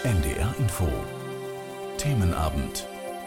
NDR Info Themenabend.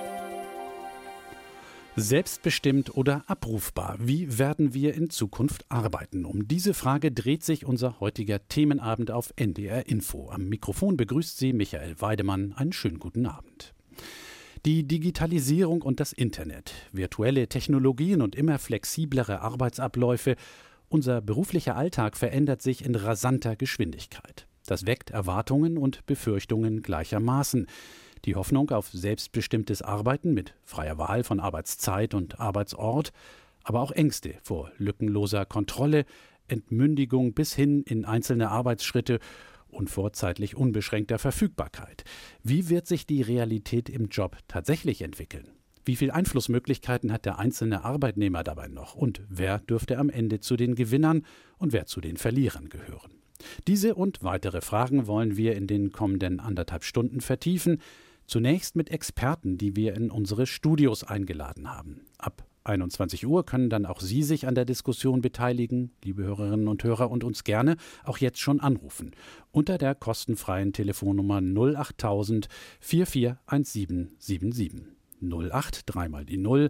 Selbstbestimmt oder abrufbar? Wie werden wir in Zukunft arbeiten? Um diese Frage dreht sich unser heutiger Themenabend auf NDR Info. Am Mikrofon begrüßt Sie Michael Weidemann. Einen schönen guten Abend. Die Digitalisierung und das Internet, virtuelle Technologien und immer flexiblere Arbeitsabläufe. Unser beruflicher Alltag verändert sich in rasanter Geschwindigkeit. Das weckt Erwartungen und Befürchtungen gleichermaßen. Die Hoffnung auf selbstbestimmtes Arbeiten mit freier Wahl von Arbeitszeit und Arbeitsort, aber auch Ängste vor lückenloser Kontrolle, Entmündigung bis hin in einzelne Arbeitsschritte und vor zeitlich unbeschränkter Verfügbarkeit. Wie wird sich die Realität im Job tatsächlich entwickeln? Wie viele Einflussmöglichkeiten hat der einzelne Arbeitnehmer dabei noch? Und wer dürfte am Ende zu den Gewinnern und wer zu den Verlierern gehören? Diese und weitere Fragen wollen wir in den kommenden 1,5 Stunden vertiefen. Zunächst mit Experten, die wir in unsere Studios eingeladen haben. Ab 21 Uhr können dann auch Sie sich an der Diskussion beteiligen, liebe Hörerinnen und Hörer, und uns gerne auch jetzt schon anrufen. Unter der kostenfreien Telefonnummer 08000 441777. 08 3 mal die 0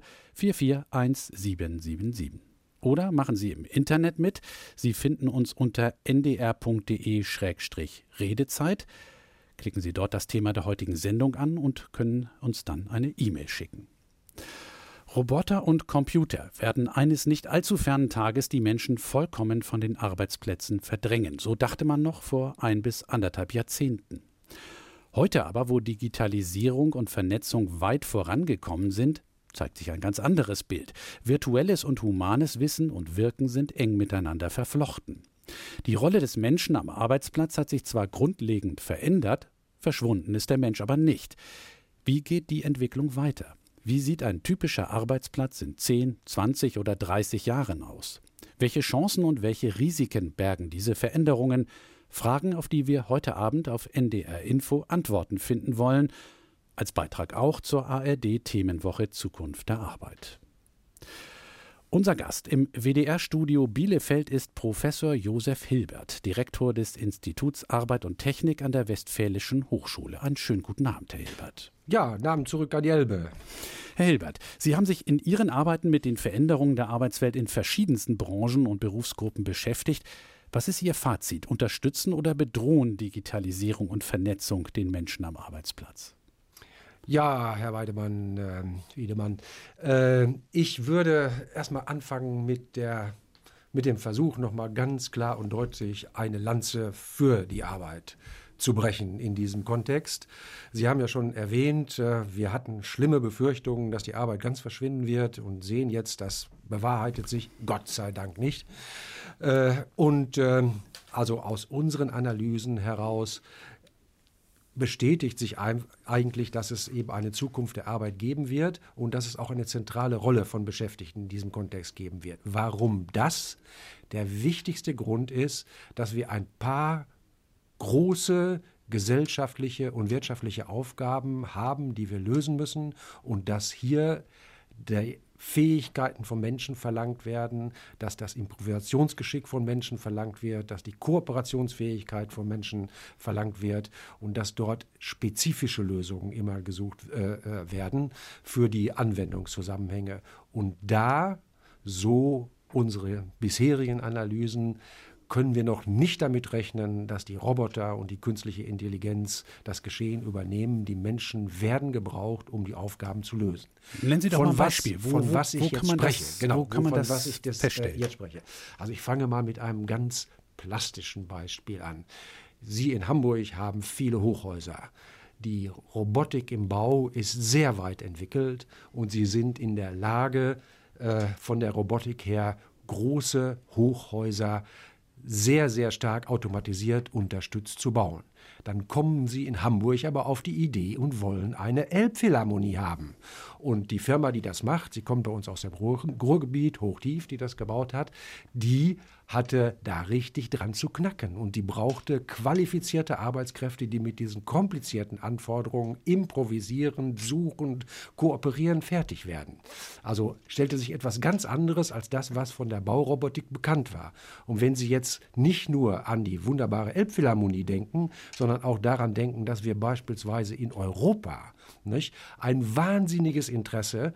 441777. Oder machen Sie im Internet mit. Sie finden uns unter ndr.de/redezeit. Klicken Sie dort das Thema der heutigen Sendung an und können uns dann eine E-Mail schicken. Roboter und Computer werden eines nicht allzu fernen Tages die Menschen vollkommen von den Arbeitsplätzen verdrängen. So dachte man noch vor 1 bis 1,5 Jahrzehnten. Heute aber, wo Digitalisierung und Vernetzung weit vorangekommen sind, zeigt sich ein ganz anderes Bild. Virtuelles und humanes Wissen und Wirken sind eng miteinander verflochten. Die Rolle des Menschen am Arbeitsplatz hat sich zwar grundlegend verändert, verschwunden ist der Mensch aber nicht. Wie geht die Entwicklung weiter? Wie sieht ein typischer Arbeitsplatz in 10, 20 oder 30 Jahren aus? Welche Chancen und welche Risiken bergen diese Veränderungen? Fragen, auf die wir heute Abend auf NDR Info Antworten finden wollen, als Beitrag auch zur ARD-Themenwoche Zukunft der Arbeit. Unser Gast im WDR-Studio Bielefeld ist Professor Josef Hilbert, Direktor des Instituts Arbeit und Technik an der Westfälischen Hochschule. Einen schönen guten Abend, Herr Hilbert. Ja, Namen zurück an die Elbe. Herr Hilbert, Sie haben sich in Ihren Arbeiten mit den Veränderungen der Arbeitswelt in verschiedensten Branchen und Berufsgruppen beschäftigt. Was ist Ihr Fazit? Unterstützen oder bedrohen Digitalisierung und Vernetzung den Menschen am Arbeitsplatz? Ja, Herr Wiedemann, ich würde erstmal anfangen mit dem Versuch, nochmal ganz klar und deutlich eine Lanze für die Arbeit zu brechen in diesem Kontext. Sie haben ja schon erwähnt, wir hatten schlimme Befürchtungen, dass die Arbeit ganz verschwinden wird und sehen jetzt, das bewahrheitet sich, Gott sei Dank nicht. Also aus unseren Analysen heraus bestätigt sich eigentlich, dass es eben eine Zukunft der Arbeit geben wird und dass es auch eine zentrale Rolle von Beschäftigten in diesem Kontext geben wird. Warum das? Der wichtigste Grund ist, dass wir ein paar große gesellschaftliche und wirtschaftliche Aufgaben haben, die wir lösen müssen und dass hier der Fähigkeiten von Menschen verlangt werden, dass das Improvisationsgeschick von Menschen verlangt wird, dass die Kooperationsfähigkeit von Menschen verlangt wird und dass dort spezifische Lösungen immer gesucht werden für die Anwendungszusammenhänge. Und da, so unsere bisherigen Analysen, können wir noch nicht damit rechnen, dass die Roboter und die künstliche Intelligenz das Geschehen übernehmen. Die Menschen werden gebraucht, um die Aufgaben zu lösen. Nennen Sie doch mal ein Beispiel. Von was ich jetzt spreche. Wo kann man das feststellen? Jetzt spreche. Also ich fange mal mit einem ganz plastischen Beispiel an. Sie in Hamburg haben viele Hochhäuser. Die Robotik im Bau ist sehr weit entwickelt und sie sind in der Lage, von der Robotik her große Hochhäuser sehr, sehr stark automatisiert unterstützt zu bauen. Dann kommen sie in Hamburg aber auf die Idee und wollen eine Elbphilharmonie haben. Und die Firma, die das macht, sie kommt bei uns aus dem Ruhrgebiet, Hochtief, die das gebaut hat, die hatte da richtig dran zu knacken. Und die brauchte qualifizierte Arbeitskräfte, die mit diesen komplizierten Anforderungen improvisieren, suchen, kooperieren, fertig werden. Also stellte sich etwas ganz anderes als das, was von der Baurobotik bekannt war. Und wenn Sie jetzt nicht nur an die wunderbare Elbphilharmonie denken, sondern auch daran denken, dass wir beispielsweise in Europa ein wahnsinniges Interesse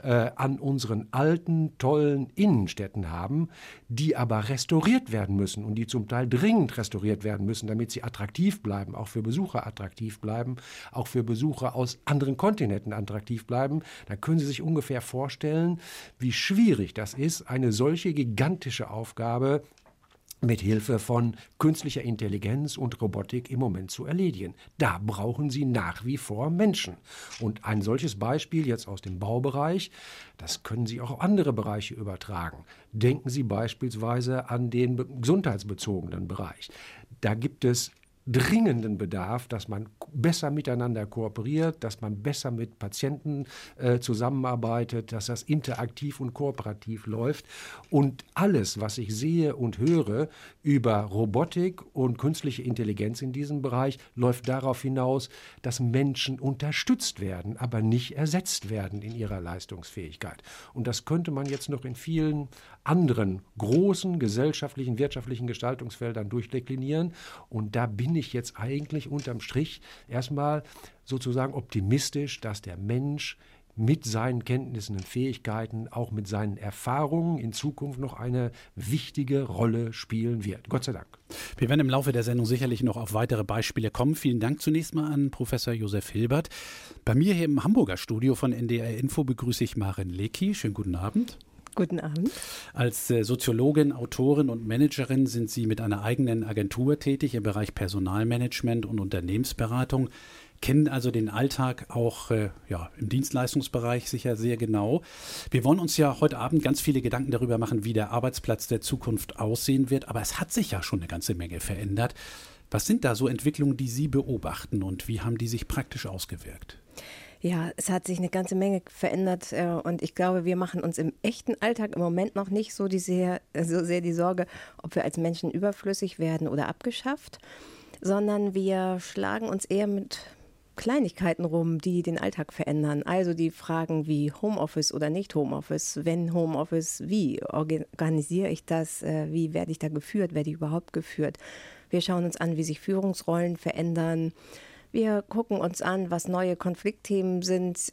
an unseren alten, tollen Innenstädten haben, die aber restauriert werden müssen und die zum Teil dringend restauriert werden müssen, damit sie attraktiv bleiben, auch für Besucher attraktiv bleiben, auch für Besucher aus anderen Kontinenten attraktiv bleiben. Da können Sie sich ungefähr vorstellen, wie schwierig das ist, eine solche gigantische Aufgabe mit Hilfe von künstlicher Intelligenz und Robotik im Moment zu erledigen. Da brauchen Sie nach wie vor Menschen. Und ein solches Beispiel jetzt aus dem Baubereich, das können Sie auch auf andere Bereiche übertragen. Denken Sie beispielsweise an den gesundheitsbezogenen Bereich. Da gibt es dringenden Bedarf, dass man besser miteinander kooperiert, dass man besser mit Patienten zusammenarbeitet, dass das interaktiv und kooperativ läuft. Und alles, was ich sehe und höre über Robotik und künstliche Intelligenz in diesem Bereich, läuft darauf hinaus, dass Menschen unterstützt werden, aber nicht ersetzt werden in ihrer Leistungsfähigkeit. Und das könnte man jetzt noch in vielen anderen großen gesellschaftlichen, wirtschaftlichen Gestaltungsfeldern durchdeklinieren. Und da bin ich jetzt eigentlich unterm Strich erstmal sozusagen optimistisch, dass der Mensch mit seinen Kenntnissen und Fähigkeiten, auch mit seinen Erfahrungen in Zukunft noch eine wichtige Rolle spielen wird. Gott sei Dank. Wir werden im Laufe der Sendung sicherlich noch auf weitere Beispiele kommen. Vielen Dank zunächst mal an Professor Josef Hilbert. Bei mir hier im Hamburger Studio von NDR Info begrüße ich Maren Lecki. Schönen guten Abend. Guten Abend. Als Soziologin, Autorin und Managerin sind Sie mit einer eigenen Agentur tätig im Bereich Personalmanagement und Unternehmensberatung, kennen also den Alltag auch im Dienstleistungsbereich sicher sehr genau. Wir wollen uns ja heute Abend ganz viele Gedanken darüber machen, wie der Arbeitsplatz der Zukunft aussehen wird, aber es hat sich ja schon eine ganze Menge verändert. Was sind da so Entwicklungen, die Sie beobachten und wie haben die sich praktisch ausgewirkt? Ja, es hat sich eine ganze Menge verändert und ich glaube, wir machen uns im echten Alltag im Moment noch nicht so sehr die Sorge, ob wir als Menschen überflüssig werden oder abgeschafft, sondern wir schlagen uns eher mit Kleinigkeiten rum, die den Alltag verändern. Also die Fragen wie Homeoffice oder nicht Homeoffice, wenn Homeoffice, wie organisiere ich das, wie werde ich da geführt, werde ich überhaupt geführt. Wir schauen uns an, wie sich Führungsrollen verändern. Wir gucken uns an, was neue Konfliktthemen sind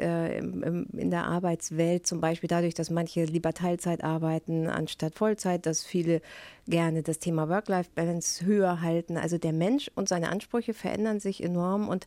in der Arbeitswelt, zum Beispiel dadurch, dass manche lieber Teilzeit arbeiten anstatt Vollzeit, dass viele gerne das Thema Work-Life-Balance höher halten. Also der Mensch und seine Ansprüche verändern sich enorm und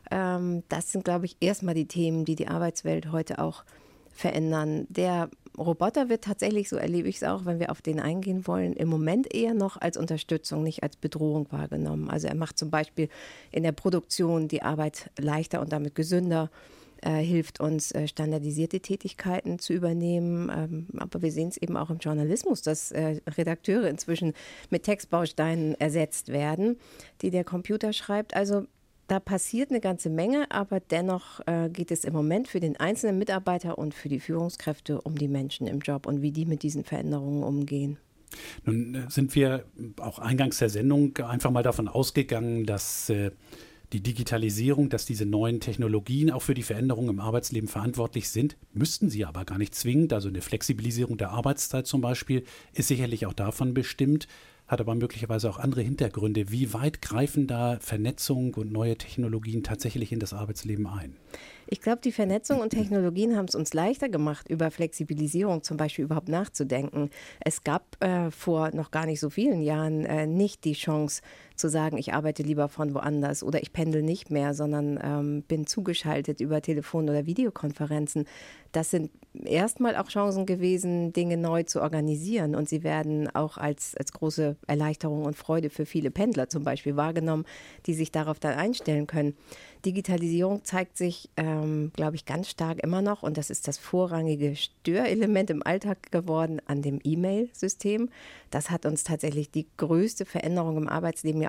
das sind, glaube ich, erstmal die Themen, die die Arbeitswelt heute auch verändern. Der Roboter wird tatsächlich, so erlebe ich es auch, wenn wir auf den eingehen wollen, im Moment eher noch als Unterstützung, nicht als Bedrohung wahrgenommen. Also er macht zum Beispiel in der Produktion die Arbeit leichter und damit gesünder, hilft uns, standardisierte Tätigkeiten zu übernehmen. Aber wir sehen es eben auch im Journalismus, dass Redakteure inzwischen mit Textbausteinen ersetzt werden, die der Computer schreibt. Also da passiert eine ganze Menge, aber dennoch geht es im Moment für den einzelnen Mitarbeiter und für die Führungskräfte um die Menschen im Job und wie die mit diesen Veränderungen umgehen. Nun sind wir auch eingangs der Sendung einfach mal davon ausgegangen, dass die Digitalisierung, dass diese neuen Technologien auch für die Veränderungen im Arbeitsleben verantwortlich sind, müssten sie aber gar nicht zwingend. Also eine Flexibilisierung der Arbeitszeit zum Beispiel ist sicherlich auch davon bestimmt, hat aber möglicherweise auch andere Hintergründe. Wie weit greifen da Vernetzung und neue Technologien tatsächlich in das Arbeitsleben ein? Ich glaube, die Vernetzung und Technologien haben es uns leichter gemacht, über Flexibilisierung zum Beispiel überhaupt nachzudenken. Es gab vor noch gar nicht so vielen Jahren nicht die Chance zu sagen, ich arbeite lieber von woanders oder ich pendel nicht mehr, sondern bin zugeschaltet über Telefon- oder Videokonferenzen. Das sind erstmal auch Chancen gewesen, Dinge neu zu organisieren und sie werden auch als große Erleichterung und Freude für viele Pendler zum Beispiel wahrgenommen, die sich darauf dann einstellen können. Digitalisierung zeigt sich, glaube ich, ganz stark immer noch und das ist das vorrangige Störelement im Alltag geworden an dem E-Mail-System. Das hat uns tatsächlich die größte Veränderung im Arbeitsleben ja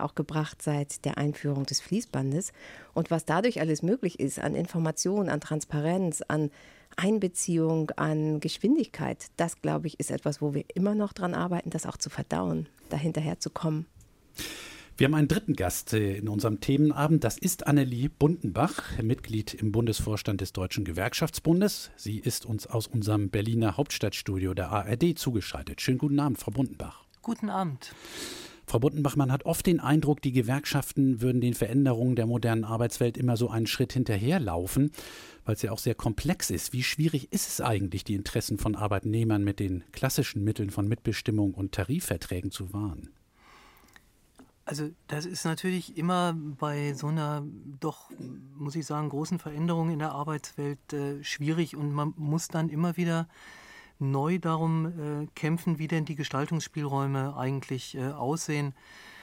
ja auch gebracht seit der Einführung des Fließbandes. Und was dadurch alles möglich ist an Information, an Transparenz, an Einbeziehung, an Geschwindigkeit, das, glaube ich, ist etwas, wo wir immer noch dran arbeiten, das auch zu verdauen, dahinterher zu kommen. Wir haben einen dritten Gast in unserem Themenabend. Das ist Annelie Bundenbach, Mitglied im Bundesvorstand des Deutschen Gewerkschaftsbundes. Sie ist uns aus unserem Berliner Hauptstadtstudio der ARD zugeschaltet. Schönen guten Abend, Frau Bundenbach. Guten Abend. Frau Bundenbach, man hat oft den Eindruck, die Gewerkschaften würden den Veränderungen der modernen Arbeitswelt immer so einen Schritt hinterherlaufen, weil es ja auch sehr komplex ist. Wie schwierig ist es eigentlich, die Interessen von Arbeitnehmern mit den klassischen Mitteln von Mitbestimmung und Tarifverträgen zu wahren? Also das ist natürlich immer bei so einer doch, muss ich sagen, großen Veränderung in der Arbeitswelt schwierig und man muss dann immer wieder neu darum kämpfen, wie denn die Gestaltungsspielräume eigentlich aussehen.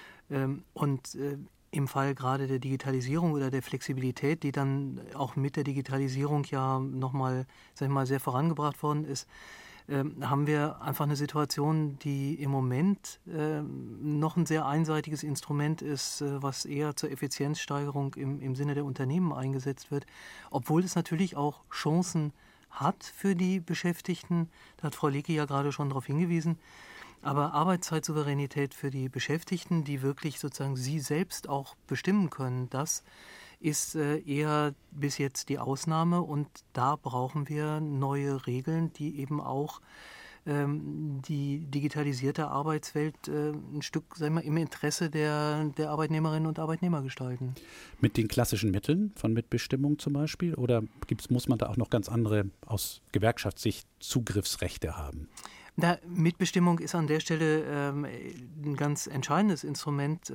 Im Fall gerade der Digitalisierung oder der Flexibilität, die dann auch mit der Digitalisierung ja nochmal, sag ich mal, sehr vorangebracht worden ist, haben wir einfach eine Situation, die im Moment noch ein sehr einseitiges Instrument ist, was eher zur Effizienzsteigerung im Sinne der Unternehmen eingesetzt wird, obwohl es natürlich auch Chancen hat für die Beschäftigten. Da hat Frau Lecki ja gerade schon darauf hingewiesen. Aber Arbeitszeitsouveränität für die Beschäftigten, die wirklich sozusagen sie selbst auch bestimmen können, das ist eher bis jetzt die Ausnahme und da brauchen wir neue Regeln, die eben auch die digitalisierte Arbeitswelt ein Stück, sagen wir, im Interesse der Arbeitnehmerinnen und Arbeitnehmer gestalten. Mit den klassischen Mitteln von Mitbestimmung zum Beispiel? Oder muss man da auch noch ganz andere aus Gewerkschaftssicht Zugriffsrechte haben? Mitbestimmung ist an der Stelle ein ganz entscheidendes Instrument.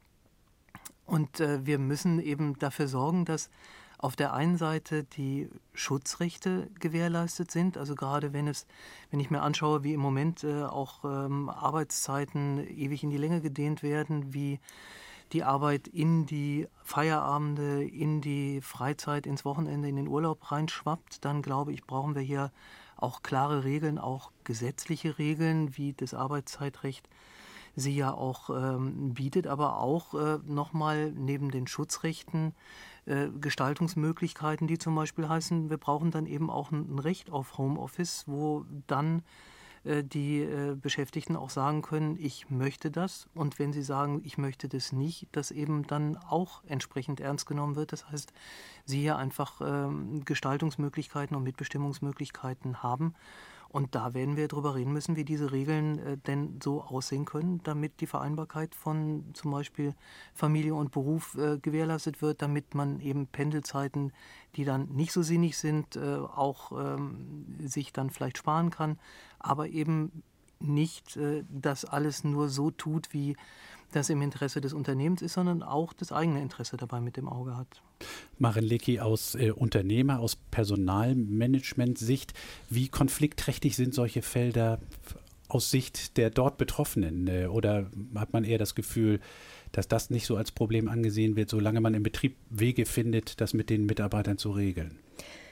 Und wir müssen eben dafür sorgen, dass auf der einen Seite die Schutzrechte gewährleistet sind. Also gerade wenn ich mir anschaue, wie im Moment auch Arbeitszeiten ewig in die Länge gedehnt werden, wie die Arbeit in die Feierabende, in die Freizeit, ins Wochenende, in den Urlaub reinschwappt, dann glaube ich, brauchen wir hier auch klare Regeln, auch gesetzliche Regeln, wie das Arbeitszeitrecht sie ja auch bietet, aber auch nochmal neben den Schutzrechten Gestaltungsmöglichkeiten, die zum Beispiel heißen, wir brauchen dann eben auch ein Recht auf Homeoffice, wo dann die Beschäftigten auch sagen können, ich möchte das. Und wenn sie sagen, ich möchte das nicht, dass eben dann auch entsprechend ernst genommen wird. Das heißt, sie hier einfach Gestaltungsmöglichkeiten und Mitbestimmungsmöglichkeiten haben. Und da werden wir drüber reden müssen, wie diese Regeln denn so aussehen können, damit die Vereinbarkeit von zum Beispiel Familie und Beruf gewährleistet wird, damit man eben Pendelzeiten, die dann nicht so sinnig sind, auch sich dann vielleicht sparen kann, aber eben nicht das alles nur so tut, wie das im Interesse des Unternehmens ist, sondern auch das eigene Interesse dabei mit dem Auge hat. Maren Lecki, aus Unternehmer, aus Personalmanagement-Sicht, wie konfliktträchtig sind solche Felder aus Sicht der dort Betroffenen? Oder hat man eher das Gefühl, dass das nicht so als Problem angesehen wird, solange man im Betrieb Wege findet, das mit den Mitarbeitern zu regeln?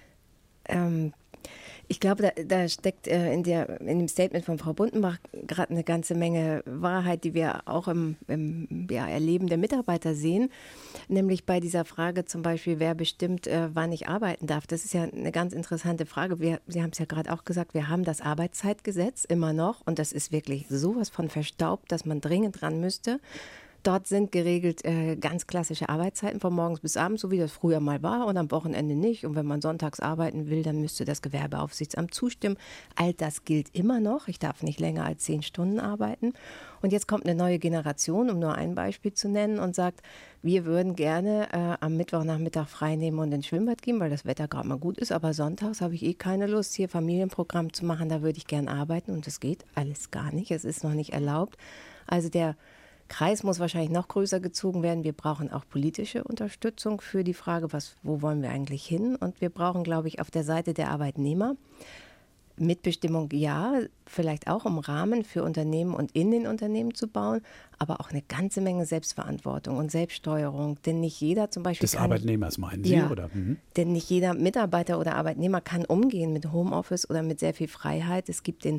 Ich glaube, da steckt in dem Statement von Frau Bundenbach gerade eine ganze Menge Wahrheit, die wir auch im Erleben der Mitarbeiter sehen. Nämlich bei dieser Frage zum Beispiel, wer bestimmt, wann ich arbeiten darf. Das ist ja eine ganz interessante Frage. Sie haben es ja gerade auch gesagt, wir haben das Arbeitszeitgesetz immer noch und das ist wirklich sowas von verstaubt, dass man dringend dran müsste. Dort sind geregelt ganz klassische Arbeitszeiten von morgens bis abends, so wie das früher mal war und am Wochenende nicht. Und wenn man sonntags arbeiten will, dann müsste das Gewerbeaufsichtsamt zustimmen. All das gilt immer noch. Ich darf nicht länger als 10 Stunden arbeiten. Und jetzt kommt eine neue Generation, um nur ein Beispiel zu nennen, und sagt, wir würden gerne am Mittwochnachmittag frei nehmen und ins Schwimmbad gehen, weil das Wetter gerade mal gut ist. Aber sonntags habe ich keine Lust, hier Familienprogramm zu machen. Da würde ich gerne arbeiten und das geht alles gar nicht. Es ist noch nicht erlaubt. Also der Kreis muss wahrscheinlich noch größer gezogen werden. Wir brauchen auch politische Unterstützung für die Frage, wo wollen wir eigentlich hin? Und wir brauchen, glaube ich, auf der Seite der Arbeitnehmer Mitbestimmung, ja, vielleicht auch um Rahmen für Unternehmen und in den Unternehmen zu bauen, aber auch eine ganze Menge Selbstverantwortung und Selbststeuerung. Denn nicht jeder zum Beispiel des Arbeitnehmers meinen Sie? Ja, oder? Denn nicht jeder Mitarbeiter oder Arbeitnehmer kann umgehen mit Homeoffice oder mit sehr viel Freiheit. Es gibt den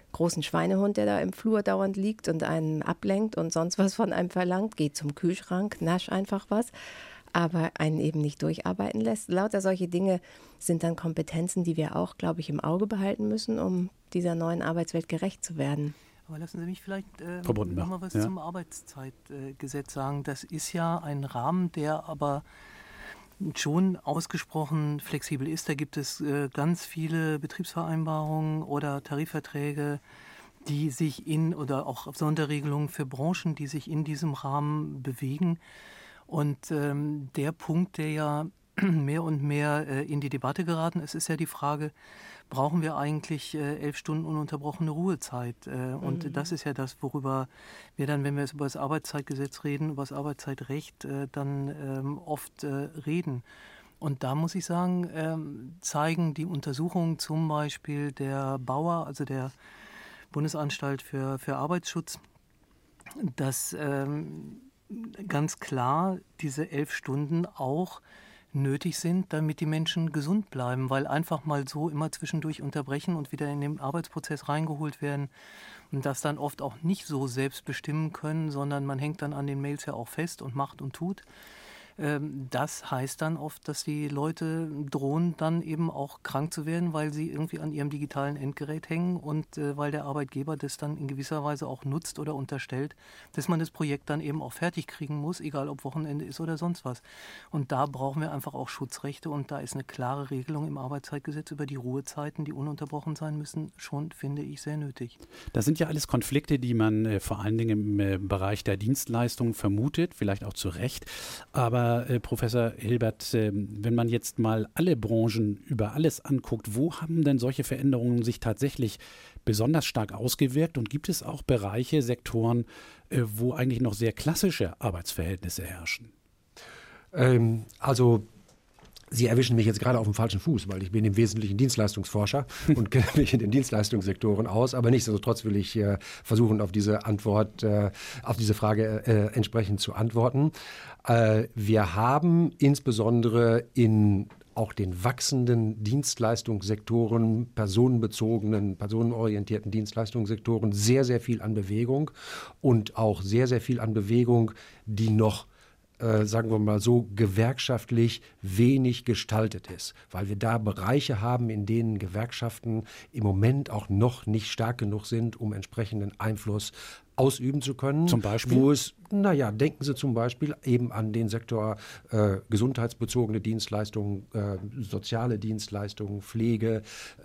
großen Schweinehund, der da im Flur dauernd liegt und einen ablenkt und sonst was von einem verlangt. Geh zum Kühlschrank, nasch einfach was, aber einen eben nicht durcharbeiten lässt. Lauter solche Dinge sind dann Kompetenzen, die wir auch, glaube ich, im Auge behalten müssen, um dieser neuen Arbeitswelt gerecht zu werden. Aber lassen Sie mich vielleicht noch mal was zum Arbeitszeitgesetz sagen. Das ist ja ein Rahmen, der aber schon ausgesprochen flexibel ist. Da gibt es ganz viele Betriebsvereinbarungen oder Tarifverträge, die sich oder auch Sonderregelungen für Branchen, die sich in diesem Rahmen bewegen. Und der Punkt, der ja mehr und mehr in die Debatte geraten ist, ist ja die Frage, brauchen wir eigentlich 11 Stunden ununterbrochene Ruhezeit? Und das ist ja das, worüber wir dann, wenn wir jetzt über das Arbeitszeitgesetz reden, über das Arbeitszeitrecht, dann oft reden. Und da muss ich sagen, zeigen die Untersuchungen zum Beispiel der BAUER, also der Bundesanstalt für Arbeitsschutz, dass ganz klar diese 11 Stunden auch nötig sind, damit die Menschen gesund bleiben, weil einfach mal so immer zwischendurch unterbrechen und wieder in den Arbeitsprozess reingeholt werden und das dann oft auch nicht so selbst bestimmen können, sondern man hängt dann an den Mails ja auch fest und macht und tut. Das heißt dann oft, dass die Leute drohen, dann eben auch krank zu werden, weil sie irgendwie an ihrem digitalen Endgerät hängen und weil der Arbeitgeber das dann in gewisser Weise auch nutzt oder unterstellt, dass man das Projekt dann eben auch fertig kriegen muss, egal ob Wochenende ist oder sonst was. Und da brauchen wir einfach auch Schutzrechte und da ist eine klare Regelung im Arbeitszeitgesetz über die Ruhezeiten, die ununterbrochen sein müssen, schon, finde ich, sehr nötig. Das sind ja alles Konflikte, die man vor allen Dingen im Bereich der Dienstleistungen vermutet, vielleicht auch zu Recht, aber Professor Hilbert, wenn man jetzt mal alle Branchen über alles anguckt, wo haben denn solche Veränderungen sich tatsächlich besonders stark ausgewirkt und gibt es auch Bereiche, Sektoren, wo eigentlich noch sehr klassische Arbeitsverhältnisse herrschen? Also Sie erwischen mich jetzt gerade auf dem falschen Fuß, weil ich bin im Wesentlichen Dienstleistungsforscher und kenne mich in den Dienstleistungssektoren aus. Aber nichtsdestotrotz will ich versuchen, auf diese Frage entsprechend zu antworten. Wir haben insbesondere in auch den wachsenden Dienstleistungssektoren, personenorientierten Dienstleistungssektoren sehr, sehr viel an Bewegung und auch sehr, sehr viel an Bewegung, die noch sagen wir mal so, gewerkschaftlich wenig gestaltet ist, weil wir da Bereiche haben, in denen Gewerkschaften im Moment auch noch nicht stark genug sind, um entsprechenden Einfluss ausüben zu können. Zum Beispiel? Wo es, denken Sie zum Beispiel eben an den Sektor gesundheitsbezogene Dienstleistungen, soziale Dienstleistungen, Pflege.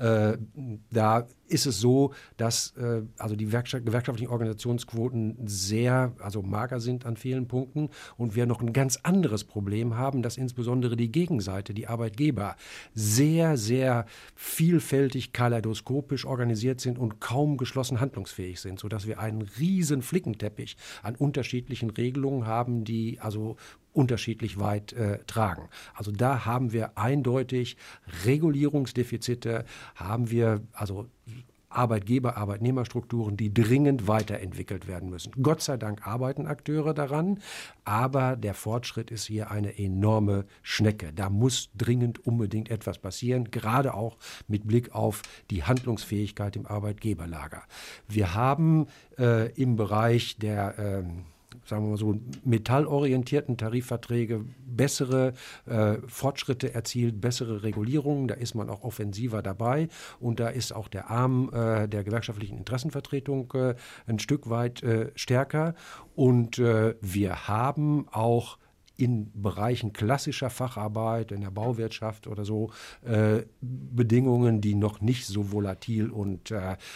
Da ist es so, dass also die gewerkschaftlichen Organisationsquoten sehr mager sind an vielen Punkten und wir noch ein ganz anderes Problem haben, dass insbesondere die Gegenseite, die Arbeitgeber, sehr, sehr vielfältig, kaleidoskopisch organisiert sind und kaum geschlossen handlungsfähig sind, sodass wir einen riesen Flickenteppich an unterschiedlichen Regelungen haben, die also unterschiedlich weit tragen. Also da haben wir eindeutig Regulierungsdefizite, haben wir also Arbeitgeber-Arbeitnehmerstrukturen, die dringend weiterentwickelt werden müssen. Gott sei Dank arbeiten Akteure daran, aber der Fortschritt ist hier eine enorme Schnecke. Da muss dringend unbedingt etwas passieren, gerade auch mit Blick auf die Handlungsfähigkeit im Arbeitgeberlager. Wir haben im Bereich der sagen wir mal so, metallorientierten Tarifverträge bessere Fortschritte erzielt, bessere Regulierungen. Da ist man auch offensiver dabei und da ist auch der Arm der gewerkschaftlichen Interessenvertretung ein Stück weit stärker. Und wir haben auch in Bereichen klassischer Facharbeit, in der Bauwirtschaft oder so, Bedingungen, die noch nicht so volatil und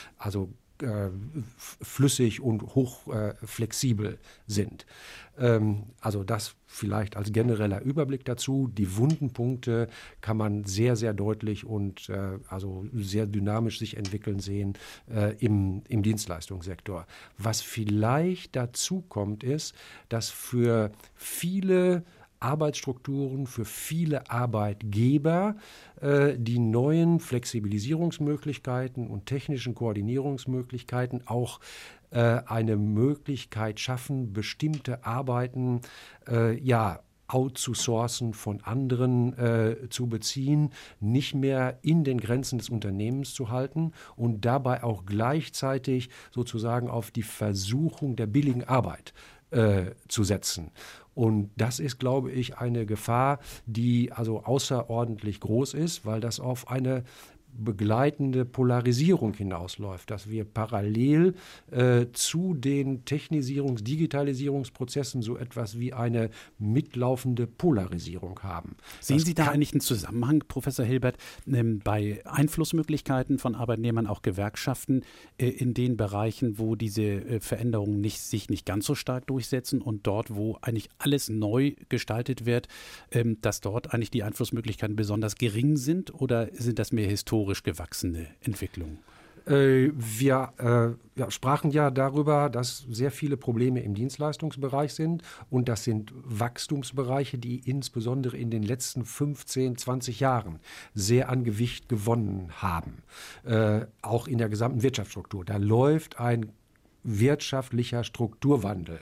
flüssig und hochflexibel sind. Also das vielleicht als genereller Überblick dazu. Die wunden Punkte kann man sehr, sehr deutlich und sehr dynamisch sich entwickeln sehen im Dienstleistungssektor. Was vielleicht dazu kommt, ist, dass für viele Arbeitsstrukturen, für viele Arbeitgeber die neuen Flexibilisierungsmöglichkeiten und technischen Koordinierungsmöglichkeiten auch eine Möglichkeit schaffen, bestimmte Arbeiten outzusourcen, von anderen zu beziehen, nicht mehr in den Grenzen des Unternehmens zu halten und dabei auch gleichzeitig sozusagen auf die Versuchung der billigen Arbeit zu setzen. Und das ist, glaube ich, eine Gefahr, die also außerordentlich groß ist, weil das auf eine begleitende Polarisierung hinausläuft, dass wir parallel zu den Digitalisierungsprozessen so etwas wie eine mitlaufende Polarisierung haben. Sehen Sie da eigentlich einen Zusammenhang, Professor Hilbert, bei Einflussmöglichkeiten von Arbeitnehmern, auch Gewerkschaften, in den Bereichen, wo diese Veränderungen sich nicht ganz so stark durchsetzen und dort, wo eigentlich alles neu gestaltet wird, dass dort eigentlich die Einflussmöglichkeiten besonders gering sind, oder sind das mehr historisch gewachsene Entwicklungen? Wir sprachen ja darüber, dass sehr viele Probleme im Dienstleistungsbereich sind, und das sind Wachstumsbereiche, die insbesondere in den letzten 15, 20 Jahren sehr an Gewicht gewonnen haben, auch in der gesamten Wirtschaftsstruktur. Da läuft ein wirtschaftlicher Strukturwandel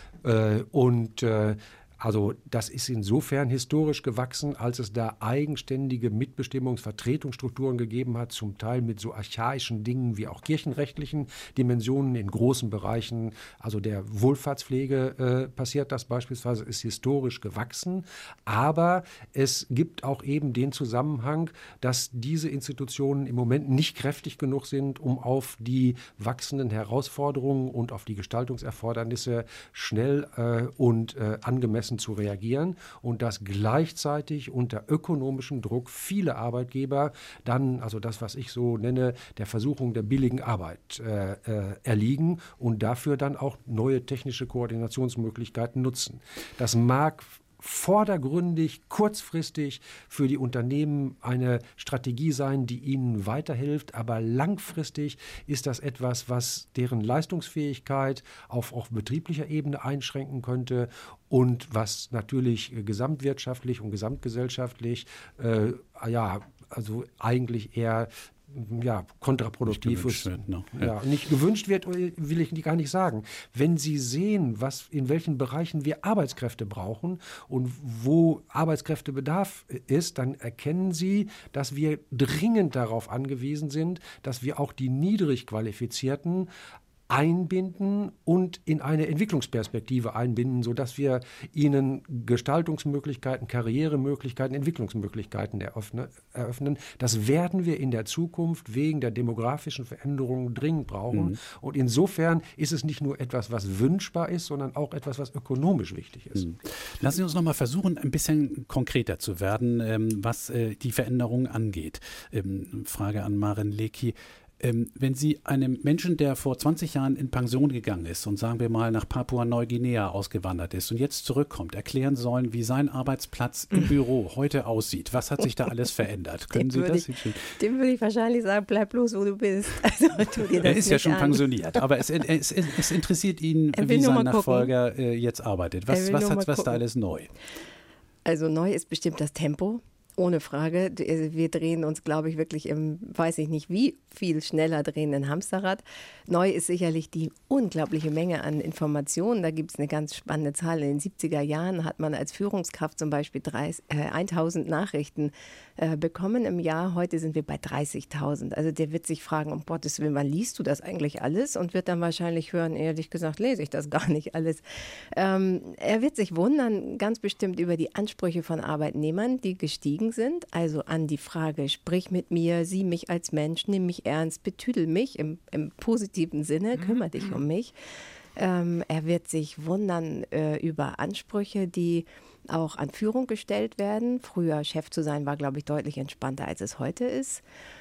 also das ist insofern historisch gewachsen, als es da eigenständige Mitbestimmungs-Vertretungsstrukturen gegeben hat, zum Teil mit so archaischen Dingen wie auch kirchenrechtlichen Dimensionen in großen Bereichen. Also der Wohlfahrtspflege passiert das beispielsweise, ist historisch gewachsen. Aber es gibt auch eben den Zusammenhang, dass diese Institutionen im Moment nicht kräftig genug sind, um auf die wachsenden Herausforderungen und auf die Gestaltungserfordernisse schnell und angemessen zu reagieren, und dass gleichzeitig unter ökonomischem Druck viele Arbeitgeber dann, also das, was ich so nenne, der Versuchung der billigen Arbeit erliegen und dafür dann auch neue technische Koordinationsmöglichkeiten nutzen. Das mag vordergründig, kurzfristig für die Unternehmen eine Strategie sein, die ihnen weiterhilft, aber langfristig ist das etwas, was deren Leistungsfähigkeit auf betrieblicher Ebene einschränken könnte und was natürlich gesamtwirtschaftlich und gesamtgesellschaftlich also eigentlich eher kontraproduktiv ist. Nicht gewünscht wird, will ich gar nicht sagen. Wenn Sie sehen, in welchen Bereichen wir Arbeitskräfte brauchen und wo Arbeitskräftebedarf ist, dann erkennen Sie, dass wir dringend darauf angewiesen sind, dass wir auch die niedrig Qualifizierten einbinden und in eine Entwicklungsperspektive einbinden, sodass wir ihnen Gestaltungsmöglichkeiten, Karrieremöglichkeiten, Entwicklungsmöglichkeiten eröffnen. Das werden wir in der Zukunft wegen der demografischen Veränderungen dringend brauchen. Und insofern ist es nicht nur etwas, was wünschbar ist, sondern auch etwas, was ökonomisch wichtig ist. Lassen Sie uns noch mal versuchen, ein bisschen konkreter zu werden, was die Veränderungen angeht. Frage an Maren Leckie. Wenn Sie einem Menschen, der vor 20 Jahren in Pension gegangen ist und sagen wir mal nach Papua-Neuguinea ausgewandert ist und jetzt zurückkommt, erklären sollen, wie sein Arbeitsplatz im Büro heute aussieht, was hat sich da alles verändert? Können Sie das? Dem würde ich wahrscheinlich sagen, bleib bloß, wo du bist. Also, er ist ja schon pensioniert, aber es interessiert ihn, wie sein Nachfolger jetzt arbeitet. Was da alles neu? Also neu ist bestimmt das Tempo. Ohne Frage. Wir drehen uns, glaube ich, wirklich weiß ich nicht wie viel schneller drehenden Hamsterrad. Neu ist sicherlich die unglaubliche Menge an Informationen. Da gibt es eine ganz spannende Zahl. In den 70er Jahren hat man als Führungskraft zum Beispiel 1000 Nachrichten bekommen im Jahr. Heute sind wir bei 30.000. Also der wird sich fragen, um Gottes Willen, wann liest du das eigentlich alles? Und wird dann wahrscheinlich hören, ehrlich gesagt, lese ich das gar nicht alles. Er wird sich wundern, ganz bestimmt über die Ansprüche von Arbeitnehmern, die gestiegen sind. Also an die Frage, sprich mit mir, sieh mich als Mensch, nimm mich ernst, betüdel mich im positiven Sinne, kümmere dich um mich. Er wird sich wundern über Ansprüche, die auch an Führung gestellt werden. Früher Chef zu sein war, glaube ich, deutlich entspannter, als es heute ist.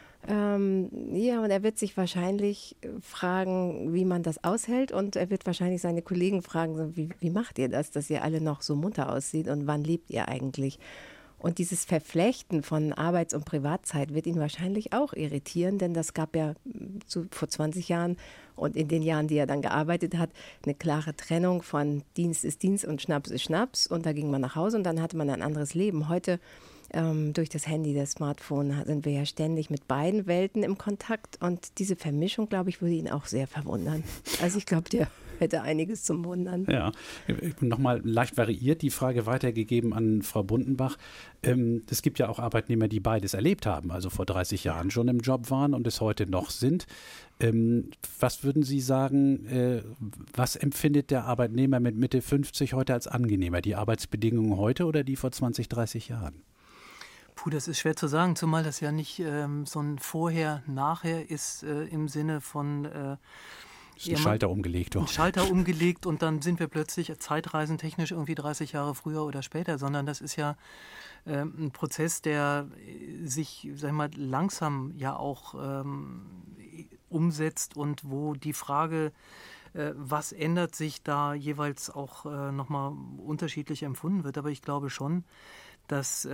Und er wird sich wahrscheinlich fragen, wie man das aushält, und er wird wahrscheinlich seine Kollegen fragen, wie macht ihr das, dass ihr alle noch so munter aussieht und wann lebt ihr eigentlich? Und dieses Verflechten von Arbeits- und Privatzeit wird ihn wahrscheinlich auch irritieren, denn das gab ja vor 20 Jahren und in den Jahren, die er dann gearbeitet hat, eine klare Trennung von Dienst ist Dienst und Schnaps ist Schnaps, und da ging man nach Hause und dann hatte man ein anderes Leben. Heute Durch das Handy, das Smartphone sind wir ja ständig mit beiden Welten im Kontakt und diese Vermischung, glaube ich, würde ihn auch sehr verwundern. Also ich glaube, der hätte einiges zum Wundern. Ja, nochmal leicht variiert die Frage weitergegeben an Frau Bundenbach. Es gibt ja auch Arbeitnehmer, die beides erlebt haben, also vor 30 Jahren schon im Job waren und es heute noch sind. Was würden Sie sagen, was empfindet der Arbeitnehmer mit Mitte 50 heute als angenehmer? Die Arbeitsbedingungen heute oder die vor 20, 30 Jahren? Puh, das ist schwer zu sagen, zumal das ja nicht so ein Vorher-Nachher ist im Sinne von ist ein Schalter umgelegt. Ein Schalter umgelegt und dann sind wir plötzlich zeitreisentechnisch irgendwie 30 Jahre früher oder später, sondern das ist ja ein Prozess, der sich, sag ich mal, langsam ja auch umsetzt und wo die Frage, was ändert sich da jeweils auch nochmal unterschiedlich empfunden wird. Aber ich glaube schon, dass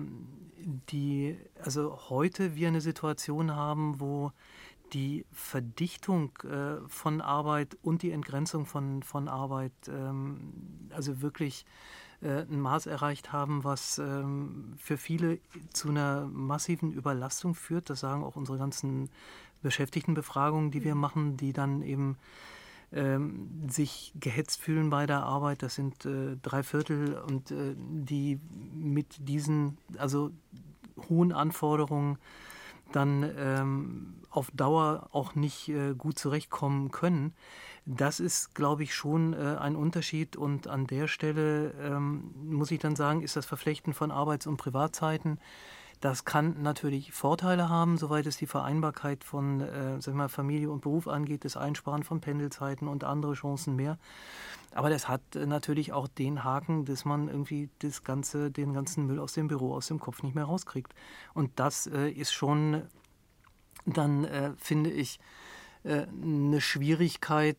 also heute wir eine Situation haben, wo die Verdichtung von Arbeit und die Entgrenzung von Arbeit also wirklich ein Maß erreicht haben, was für viele zu einer massiven Überlastung führt. Das sagen auch unsere ganzen Beschäftigtenbefragungen, die wir machen, die dann eben sich gehetzt fühlen bei der Arbeit. Das sind 3/4 und die mit diesen also hohen Anforderungen dann auf Dauer auch nicht gut zurechtkommen können. Das ist, glaube ich, schon ein Unterschied und an der Stelle muss ich dann sagen, ist das Verflechten von Arbeits- und Privatzeiten, das kann natürlich Vorteile haben, soweit es die Vereinbarkeit von sag ich mal, Familie und Beruf angeht, das Einsparen von Pendelzeiten und andere Chancen mehr. Aber das hat natürlich auch den Haken, dass man irgendwie den ganzen Müll aus dem Büro, aus dem Kopf nicht mehr rauskriegt. Und das ist schon dann, finde ich, eine Schwierigkeit,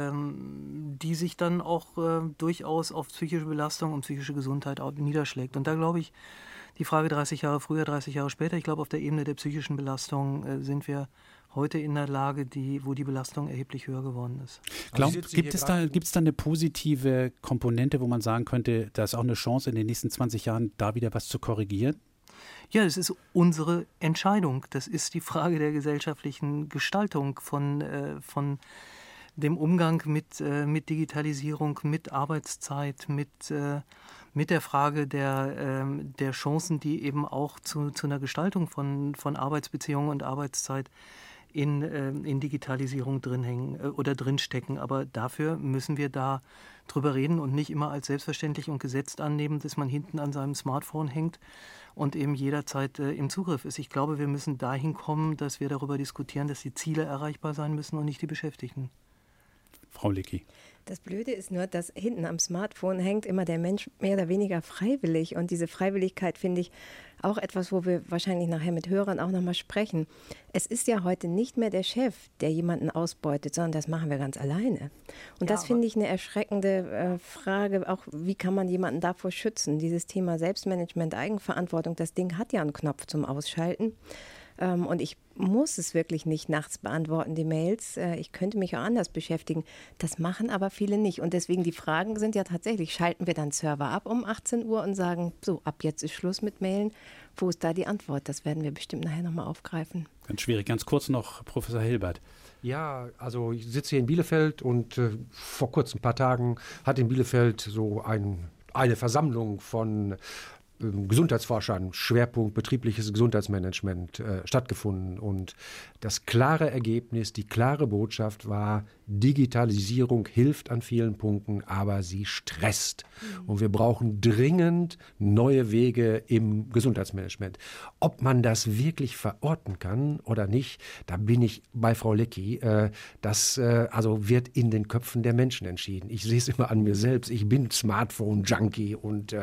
die sich dann auch durchaus auf psychische Belastung und psychische Gesundheit auch niederschlägt. Und da glaube ich, die Frage 30 Jahre früher, 30 Jahre später, ich glaube, auf der Ebene der psychischen Belastung sind wir heute in der Lage, wo die Belastung erheblich höher geworden ist. Gibt es da eine positive Komponente, wo man sagen könnte, da ist auch eine Chance in den nächsten 20 Jahren, da wieder was zu korrigieren? Ja, es ist unsere Entscheidung. Das ist die Frage der gesellschaftlichen Gestaltung von dem Umgang mit Digitalisierung, mit Arbeitszeit, mit der Frage der Chancen, die eben auch zu einer Gestaltung von Arbeitsbeziehungen und Arbeitszeit in Digitalisierung drinstecken. Aber dafür müssen wir da drüber reden und nicht immer als selbstverständlich und gesetzt annehmen, dass man hinten an seinem Smartphone hängt und eben jederzeit im Zugriff ist. Ich glaube, wir müssen dahin kommen, dass wir darüber diskutieren, dass die Ziele erreichbar sein müssen und nicht die Beschäftigten. Frau Licki. Das Blöde ist nur, dass hinten am Smartphone hängt immer der Mensch mehr oder weniger freiwillig. Und diese Freiwilligkeit finde ich auch etwas, wo wir wahrscheinlich nachher mit Hörern auch nochmal sprechen. Es ist ja heute nicht mehr der Chef, der jemanden ausbeutet, sondern das machen wir ganz alleine. Und das finde ich eine erschreckende Frage, auch wie kann man jemanden davor schützen? Dieses Thema Selbstmanagement, Eigenverantwortung, das Ding hat ja einen Knopf zum Ausschalten. Und ich muss es wirklich nicht nachts beantworten, die Mails. Ich könnte mich auch anders beschäftigen. Das machen aber viele nicht. Und deswegen die Fragen sind ja tatsächlich, schalten wir dann Server ab um 18 Uhr und sagen, so, ab jetzt ist Schluss mit Mailen. Wo ist da die Antwort? Das werden wir bestimmt nachher nochmal aufgreifen. Ganz schwierig. Ganz kurz noch, Professor Hilbert. Ja, also ich sitze hier in Bielefeld und vor kurzem, ein paar Tagen, hat in Bielefeld so eine Versammlung von Gesundheitsforschern, Schwerpunkt betriebliches Gesundheitsmanagement stattgefunden. Und das klare Ergebnis, die klare Botschaft war, Digitalisierung hilft an vielen Punkten, aber sie stresst. Und wir brauchen dringend neue Wege im Gesundheitsmanagement. Ob man das wirklich verorten kann oder nicht, da bin ich bei Frau Licki. Das also wird in den Köpfen der Menschen entschieden. Ich sehe es immer an mir selbst. Ich bin Smartphone-Junkie und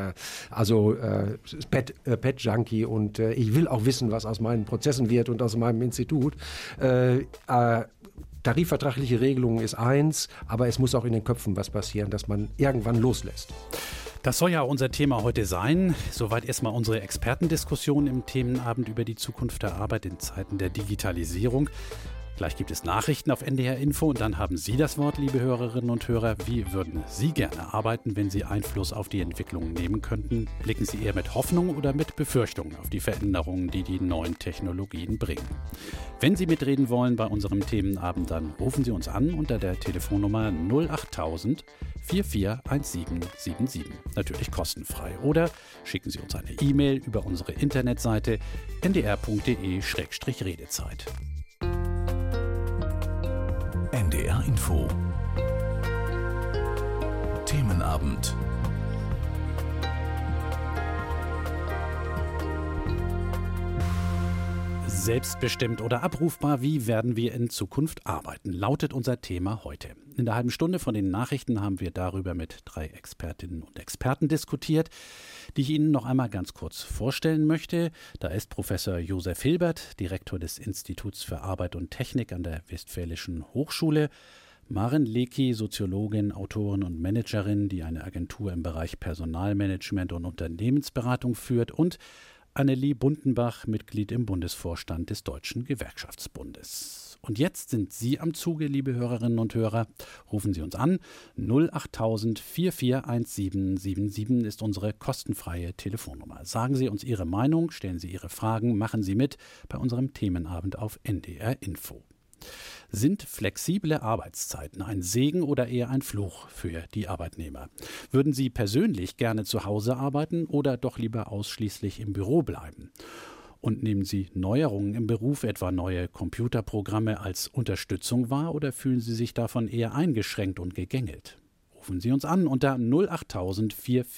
Pet-Junkie und ich will auch wissen, was aus meinen Prozessen wird und aus meinem Institut. Tarifvertragliche Regelungen ist eins, aber es muss auch in den Köpfen was passieren, dass man irgendwann loslässt. Das soll ja unser Thema heute sein. Soweit erstmal unsere Expertendiskussion im Themenabend über die Zukunft der Arbeit in Zeiten der Digitalisierung. Gleich gibt es Nachrichten auf NDR Info und dann haben Sie das Wort, liebe Hörerinnen und Hörer. Wie würden Sie gerne arbeiten, wenn Sie Einfluss auf die Entwicklung nehmen könnten? Blicken Sie eher mit Hoffnung oder mit Befürchtung auf die Veränderungen, die die neuen Technologien bringen? Wenn Sie mitreden wollen bei unserem Themenabend, dann rufen Sie uns an unter der Telefonnummer 08000 441777. Natürlich kostenfrei. Oder schicken Sie uns eine E-Mail über unsere Internetseite ndr.de/redezeit. NDR Info. Themenabend. Selbstbestimmt oder abrufbar, wie werden wir in Zukunft arbeiten, lautet unser Thema heute. In der halben Stunde von den Nachrichten haben wir darüber mit 3 Expertinnen und Experten diskutiert, die ich Ihnen noch einmal ganz kurz vorstellen möchte. Da ist Professor Josef Hilbert, Direktor des Instituts für Arbeit und Technik an der Westfälischen Hochschule, Maren Lecki, Soziologin, Autorin und Managerin, die eine Agentur im Bereich Personalmanagement und Unternehmensberatung führt, und Annelie Bundenbach, Mitglied im Bundesvorstand des Deutschen Gewerkschaftsbundes. Und jetzt sind Sie am Zuge, liebe Hörerinnen und Hörer. Rufen Sie uns an. 08000 441777 ist unsere kostenfreie Telefonnummer. Sagen Sie uns Ihre Meinung, stellen Sie Ihre Fragen, machen Sie mit bei unserem Themenabend auf NDR Info. Sind flexible Arbeitszeiten ein Segen oder eher ein Fluch für die Arbeitnehmer? Würden Sie persönlich gerne zu Hause arbeiten oder doch lieber ausschließlich im Büro bleiben? Und nehmen Sie Neuerungen im Beruf, etwa neue Computerprogramme, als Unterstützung wahr oder fühlen Sie sich davon eher eingeschränkt und gegängelt? Rufen Sie uns an unter 08000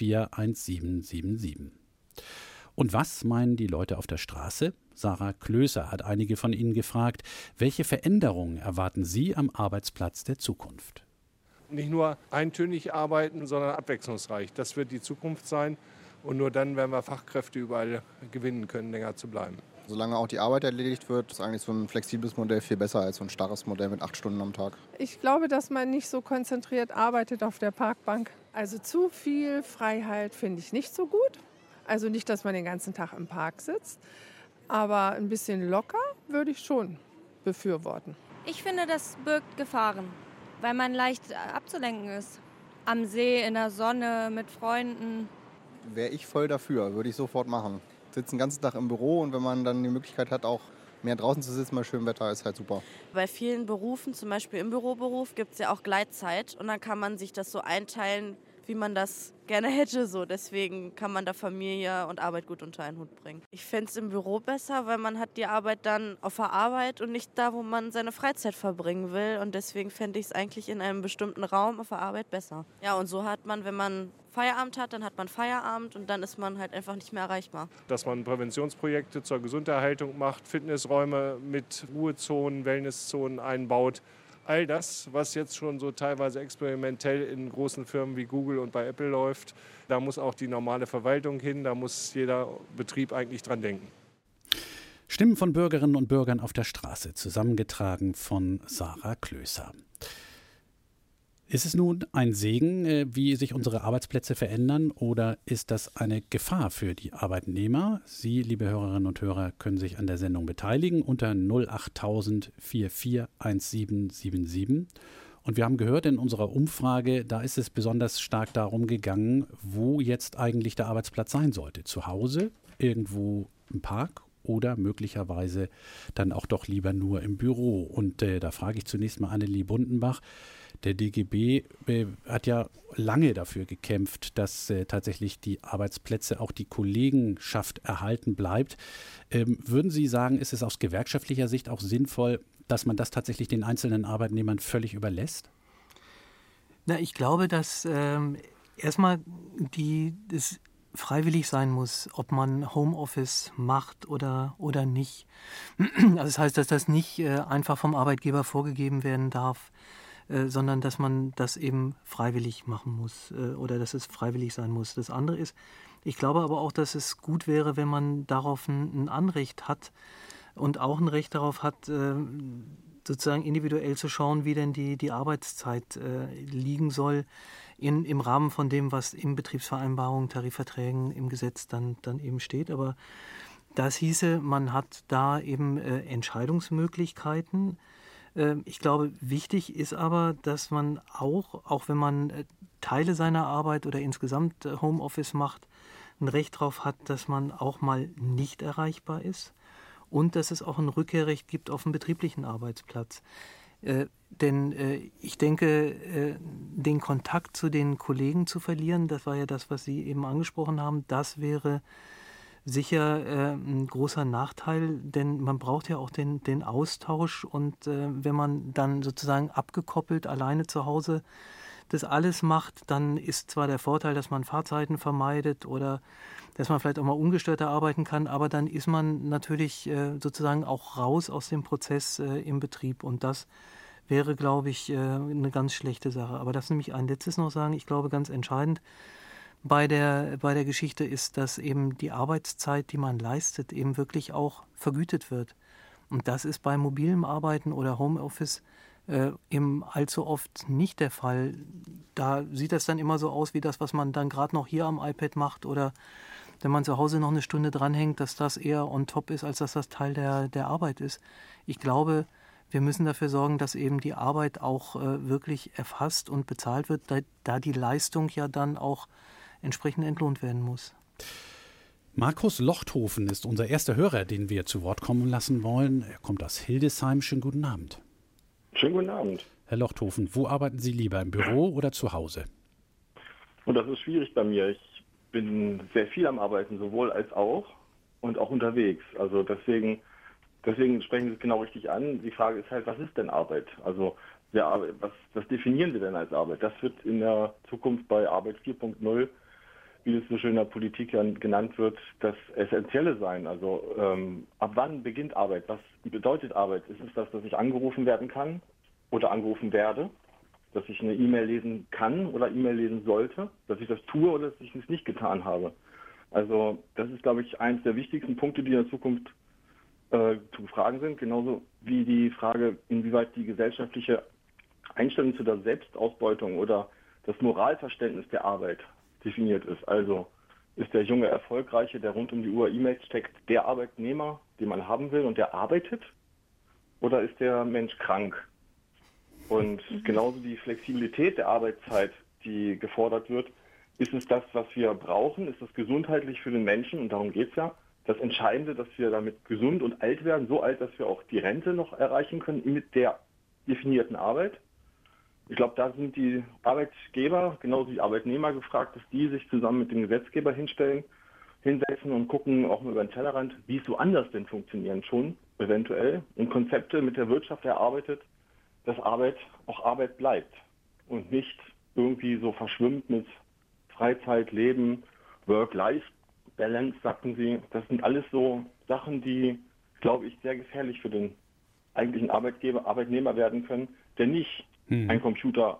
441777. Und was meinen die Leute auf der Straße? Sarah Klöser hat einige von Ihnen gefragt, welche Veränderungen erwarten Sie am Arbeitsplatz der Zukunft? Nicht nur eintönig arbeiten, sondern abwechslungsreich. Das wird die Zukunft sein. Und nur dann werden wir Fachkräfte überall gewinnen können, länger zu bleiben. Solange auch die Arbeit erledigt wird, ist eigentlich so ein flexibles Modell viel besser als so ein starres Modell mit 8 Stunden am Tag. Ich glaube, dass man nicht so konzentriert arbeitet auf der Parkbank. Also zu viel Freiheit finde ich nicht so gut. Also nicht, dass man den ganzen Tag im Park sitzt. Aber ein bisschen locker würde ich schon befürworten. Ich finde, das birgt Gefahren, weil man leicht abzulenken ist. Am See, in der Sonne, mit Freunden. Wäre ich voll dafür, würde ich sofort machen. Sitzt den ganzen Tag im Büro und wenn man dann die Möglichkeit hat, auch mehr draußen zu sitzen bei schönem Wetter, ist halt super. Bei vielen Berufen, zum Beispiel im Büroberuf, gibt es ja auch Gleitzeit und dann kann man sich das so einteilen, wie man das gerne hätte. So. Deswegen kann man da Familie und Arbeit gut unter einen Hut bringen. Ich fände es im Büro besser, weil man hat die Arbeit dann auf der Arbeit und nicht da, wo man seine Freizeit verbringen will. Und deswegen fände ich es eigentlich in einem bestimmten Raum auf der Arbeit besser. Ja, und so hat man, wenn man Feierabend hat, dann hat man Feierabend und dann ist man halt einfach nicht mehr erreichbar. Dass man Präventionsprojekte zur Gesunderhaltung macht, Fitnessräume mit Ruhezonen, Wellnesszonen einbaut. All das, was jetzt schon so teilweise experimentell in großen Firmen wie Google und bei Apple läuft, da muss auch die normale Verwaltung hin, da muss jeder Betrieb eigentlich dran denken. Stimmen von Bürgerinnen und Bürgern auf der Straße, zusammengetragen von Sarah Klöser. Ist es nun ein Segen, wie sich unsere Arbeitsplätze verändern, oder ist das eine Gefahr für die Arbeitnehmer? Sie, liebe Hörerinnen und Hörer, können sich an der Sendung beteiligen unter 08000 441777. Und wir haben gehört in unserer Umfrage, da ist es besonders stark darum gegangen, wo jetzt eigentlich der Arbeitsplatz sein sollte. Zu Hause, irgendwo im Park oder möglicherweise dann auch doch lieber nur im Büro. Und da frage ich zunächst mal Annelie Bundenbach. Der DGB hat ja lange dafür gekämpft, dass tatsächlich die Arbeitsplätze, auch die Kollegenschaft erhalten bleibt. Würden Sie sagen, ist es aus gewerkschaftlicher Sicht auch sinnvoll, dass man das tatsächlich den einzelnen Arbeitnehmern völlig überlässt? Na, ich glaube, dass erstmal das freiwillig sein muss, ob man Homeoffice macht oder nicht. Also das heißt, dass das nicht einfach vom Arbeitgeber vorgegeben werden darf, sondern dass man das eben freiwillig machen muss oder dass es freiwillig sein muss. Das andere ist, ich glaube aber auch, dass es gut wäre, wenn man darauf ein Anrecht hat und auch ein Recht darauf hat, sozusagen individuell zu schauen, wie denn die Arbeitszeit liegen soll im Rahmen von dem, was in Betriebsvereinbarungen, Tarifverträgen, im Gesetz dann eben steht. Aber das hieße, man hat da eben Entscheidungsmöglichkeiten, Ich glaube, wichtig ist aber, dass man auch wenn man Teile seiner Arbeit oder insgesamt Homeoffice macht, ein Recht darauf hat, dass man auch mal nicht erreichbar ist und dass es auch ein Rückkehrrecht gibt auf den betrieblichen Arbeitsplatz. Denn ich denke, den Kontakt zu den Kollegen zu verlieren, das war ja das, was Sie eben angesprochen haben, das wäre sicher ein großer Nachteil, denn man braucht ja auch den Austausch und wenn man dann sozusagen abgekoppelt alleine zu Hause das alles macht, dann ist zwar der Vorteil, dass man Fahrzeiten vermeidet oder dass man vielleicht auch mal ungestörter arbeiten kann, aber dann ist man natürlich sozusagen auch raus aus dem Prozess im Betrieb und das wäre, glaube ich, eine ganz schlechte Sache. Aber das nämlich ein letztes noch sagen, ich glaube ganz entscheidend bei der Geschichte ist, dass eben die Arbeitszeit, die man leistet, eben wirklich auch vergütet wird. Und das ist bei mobilem Arbeiten oder Homeoffice eben allzu oft nicht der Fall. Da sieht das dann immer so aus wie das, was man dann gerade noch hier am iPad macht oder wenn man zu Hause noch eine Stunde dranhängt, dass das eher on top ist, als dass das Teil der Arbeit ist. Ich glaube, wir müssen dafür sorgen, dass eben die Arbeit auch wirklich erfasst und bezahlt wird, da die Leistung ja dann auch entsprechend entlohnt werden muss. Markus Lochthofen ist unser erster Hörer, den wir zu Wort kommen lassen wollen. Er kommt aus Hildesheim. Schönen guten Abend. Schönen guten Abend. Herr Lochthofen, wo arbeiten Sie lieber, im Büro oder zu Hause? Und das ist schwierig bei mir. Ich bin sehr viel am Arbeiten, sowohl als auch und auch unterwegs. Also deswegen sprechen Sie es genau richtig an. Die Frage ist halt, was ist denn Arbeit? Also was definieren wir denn als Arbeit? Das wird in der Zukunft bei Arbeit 4.0, wie es so schön in der Politik genannt wird, das Essentielle sein. Also ab wann beginnt Arbeit? Was bedeutet Arbeit? Ist es das, dass ich angerufen werden kann oder angerufen werde? Dass ich eine E-Mail lesen kann oder E-Mail lesen sollte? Dass ich das tue oder dass ich es nicht getan habe? Also das ist, glaube ich, eines der wichtigsten Punkte, die in der Zukunft zu befragen sind. Genauso wie die Frage, inwieweit die gesellschaftliche Einstellung zu der Selbstausbeutung oder das Moralverständnis der Arbeit definiert ist. Also ist der junge Erfolgreiche, der rund um die Uhr E-Mails checkt, der Arbeitnehmer, den man haben will und der arbeitet? Oder ist der Mensch krank? Und genauso die Flexibilität der Arbeitszeit, die gefordert wird, ist es das, was wir brauchen? Ist es gesundheitlich für den Menschen? Und darum geht es ja. Das Entscheidende, dass wir damit gesund und alt werden, so alt, dass wir auch die Rente noch erreichen können mit der definierten Arbeit. Ich glaube, da sind die Arbeitgeber, genauso wie Arbeitnehmer gefragt, dass die sich zusammen mit dem Gesetzgeber hinsetzen und gucken, auch mal über den Tellerrand, wie es so anders denn funktionieren schon, eventuell, und Konzepte mit der Wirtschaft erarbeitet, dass Arbeit auch Arbeit bleibt und nicht irgendwie so verschwimmt mit Freizeit, Leben, Work-Life-Balance, sagten Sie. Das sind alles so Sachen, die, glaube ich, sehr gefährlich für den eigentlichen Arbeitnehmer werden können, der nicht ein Computer,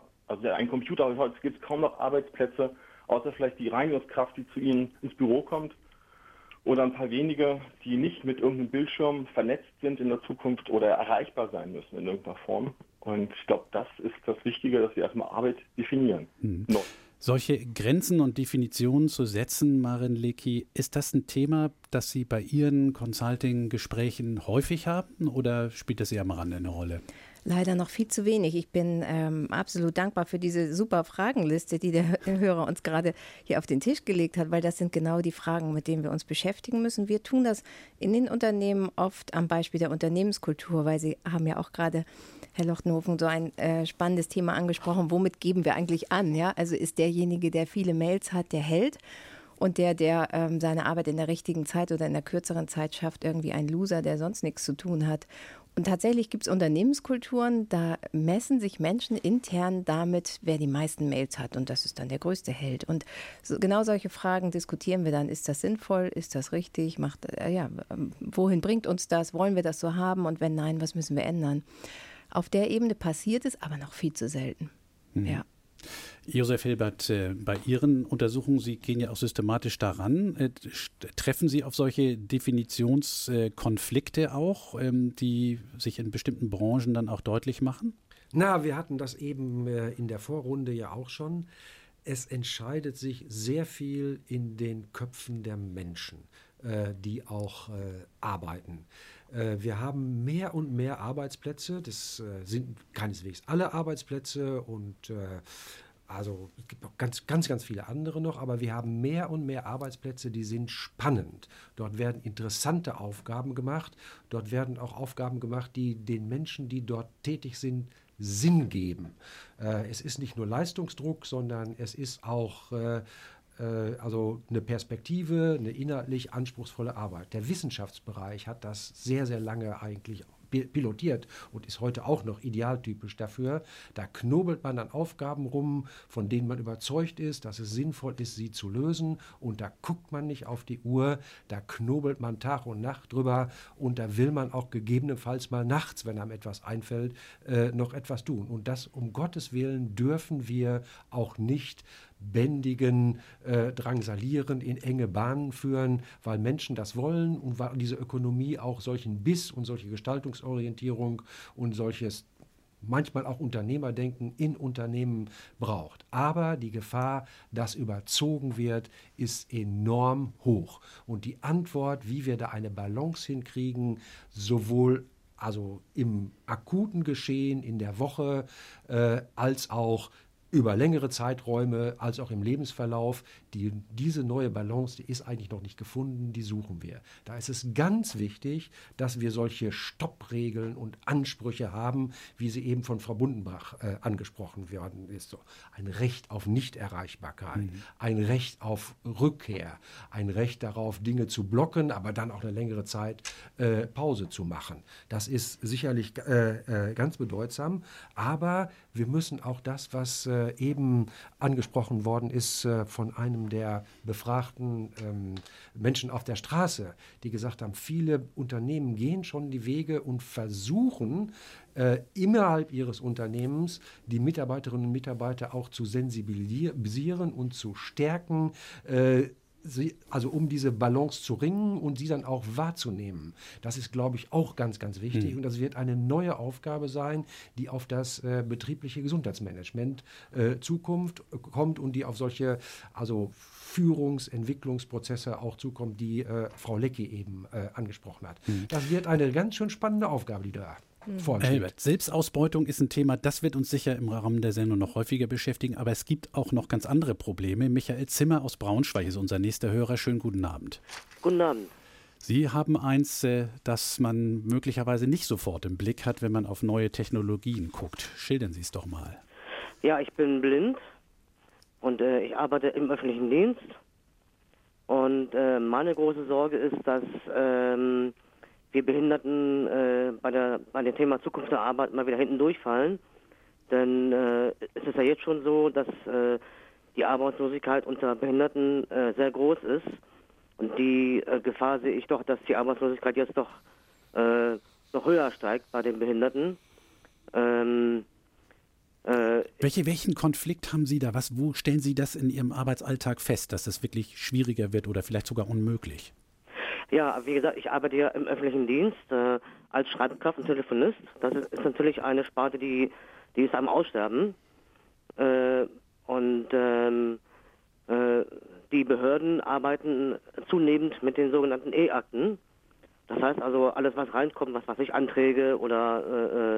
heute gibt es kaum noch Arbeitsplätze, außer vielleicht die Reinigungskraft, die zu Ihnen ins Büro kommt, oder ein paar wenige, die nicht mit irgendeinem Bildschirm vernetzt sind in der Zukunft oder erreichbar sein müssen in irgendeiner Form. Und ich glaube, das ist das Wichtige, dass wir erstmal Arbeit definieren. Solche Grenzen und Definitionen zu setzen, Maren Leckie, ist das ein Thema, das Sie bei Ihren Consulting-Gesprächen häufig haben oder spielt das eher am Rande eine Rolle? Leider noch viel zu wenig. Ich bin absolut dankbar für diese super Fragenliste, die der Hörer uns gerade hier auf den Tisch gelegt hat, weil das sind genau die Fragen, mit denen wir uns beschäftigen müssen. Wir tun das in den Unternehmen oft am Beispiel der Unternehmenskultur, weil Sie haben ja auch gerade, Herr Lochthofen, so ein spannendes Thema angesprochen. Womit geben wir eigentlich an? Ja? Also ist derjenige, der viele Mails hat, der Held? Und der seine Arbeit in der richtigen Zeit oder in der kürzeren Zeit schafft, irgendwie ein Loser, der sonst nichts zu tun hat. Und tatsächlich gibt es Unternehmenskulturen, da messen sich Menschen intern damit, wer die meisten Mails hat. Und das ist dann der größte Held. Und genau solche Fragen diskutieren wir dann. Ist das sinnvoll? Ist das richtig? Wohin bringt uns das? Wollen wir das so haben? Und wenn nein, was müssen wir ändern? Auf der Ebene passiert es, aber noch viel zu selten. Ja. Josef Hilbert, bei Ihren Untersuchungen, Sie gehen ja auch systematisch daran, treffen Sie auf solche Definitionskonflikte auch, die sich in bestimmten Branchen dann auch deutlich machen? Wir hatten das eben in der Vorrunde ja auch schon. Es entscheidet sich sehr viel in den Köpfen der Menschen. die auch arbeiten. Wir haben mehr und mehr Arbeitsplätze, das sind keineswegs alle Arbeitsplätze und also es gibt auch ganz viele andere noch, aber wir haben mehr und mehr Arbeitsplätze, die sind spannend. Dort werden interessante Aufgaben gemacht, dort werden auch Aufgaben gemacht, die den Menschen, die dort tätig sind, Sinn geben. Es ist nicht nur Leistungsdruck, sondern es ist auch also eine Perspektive, eine inhaltlich anspruchsvolle Arbeit. Der Wissenschaftsbereich hat das sehr, sehr lange eigentlich pilotiert und ist heute auch noch idealtypisch dafür. Da knobelt man an Aufgaben rum, von denen man überzeugt ist, dass es sinnvoll ist, sie zu lösen. Und da guckt man nicht auf die Uhr, da knobelt man Tag und Nacht drüber und da will man auch gegebenenfalls mal nachts, wenn einem etwas einfällt, noch etwas tun. Und das um Gottes Willen dürfen wir auch nicht bändigen, drangsalieren, in enge Bahnen führen, weil Menschen das wollen und weil diese Ökonomie auch solchen Biss und solche Gestaltungsorientierung und solches manchmal auch Unternehmerdenken in Unternehmen braucht. Aber die Gefahr, dass überzogen wird, ist enorm hoch. Und die Antwort, wie wir da eine Balance hinkriegen, sowohl also im akuten Geschehen in der Woche als auch über längere Zeiträume, als auch im Lebensverlauf, diese neue Balance, die ist eigentlich noch nicht gefunden, die suchen wir. Da ist es ganz wichtig, dass wir solche Stoppregeln und Ansprüche haben, wie sie eben von Frau Bundenbach angesprochen worden ist. So ein Recht auf Nichterreichbarkeit, ein Recht auf Rückkehr, ein Recht darauf, Dinge zu blocken, aber dann auch eine längere Zeit Pause zu machen. Das ist sicherlich ganz bedeutsam, aber wir müssen auch das, was eben angesprochen worden ist von einem der befragten Menschen auf der Straße, die gesagt haben, viele Unternehmen gehen schon die Wege und versuchen, innerhalb ihres Unternehmens die Mitarbeiterinnen und Mitarbeiter auch zu sensibilisieren und zu stärken, also um diese Balance zu ringen und sie dann auch wahrzunehmen. Das ist, glaube ich, auch ganz, ganz wichtig. Und das wird eine neue Aufgabe sein, die auf das betriebliche Gesundheitsmanagement kommt und die auf solche Führungsentwicklungsprozesse auch zukommt, die Frau Lecki eben angesprochen hat. Das wird eine ganz schön spannende Aufgabe, die da Albert, Selbstausbeutung ist ein Thema, das wird uns sicher im Rahmen der Sendung noch häufiger beschäftigen, aber es gibt auch noch ganz andere Probleme. Michael Zimmer aus Braunschweig ist unser nächster Hörer. Schönen guten Abend. Guten Abend. Sie haben eins, das man möglicherweise nicht sofort im Blick hat, wenn man auf neue Technologien guckt. Schildern Sie es doch mal. Ja, ich bin blind und ich arbeite im öffentlichen Dienst. Und meine große Sorge ist, dass wir Behinderten bei dem Thema Zukunft der Arbeit mal wieder hinten durchfallen. Denn es ist ja jetzt schon so, dass die Arbeitslosigkeit unter Behinderten sehr groß ist. Und die Gefahr sehe ich doch, dass die Arbeitslosigkeit jetzt doch noch höher steigt bei den Behinderten. Welchen Konflikt haben Sie da? Wo stellen Sie das in Ihrem Arbeitsalltag fest, dass es wirklich schwieriger wird oder vielleicht sogar unmöglich? Ja, wie gesagt, ich arbeite ja im öffentlichen Dienst als Schreibkraft und Telefonist. Das ist natürlich eine Sparte, die ist am Aussterben. Die Behörden arbeiten zunehmend mit den sogenannten E-Akten. Das heißt also, alles, was reinkommt, was weiß ich, Anträge oder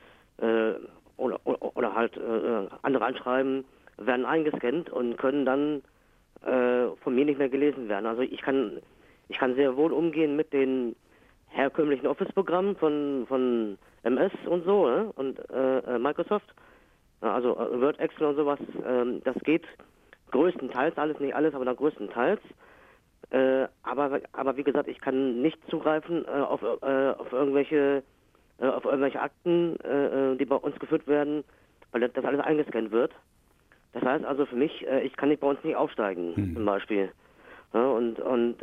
halt andere Anschreiben, werden eingescannt und können dann von mir nicht mehr gelesen werden. Also ich kann sehr wohl umgehen mit den herkömmlichen Office-Programmen von MS und so, ne? Und Microsoft, also Word, Excel und sowas, das geht größtenteils, alles nicht alles, aber dann größtenteils. Aber wie gesagt, ich kann nicht zugreifen auf irgendwelche Akten, die bei uns geführt werden, weil das alles eingescannt wird. Das heißt also für mich, ich kann nicht bei uns nicht aufsteigen, zum Beispiel. Ja, und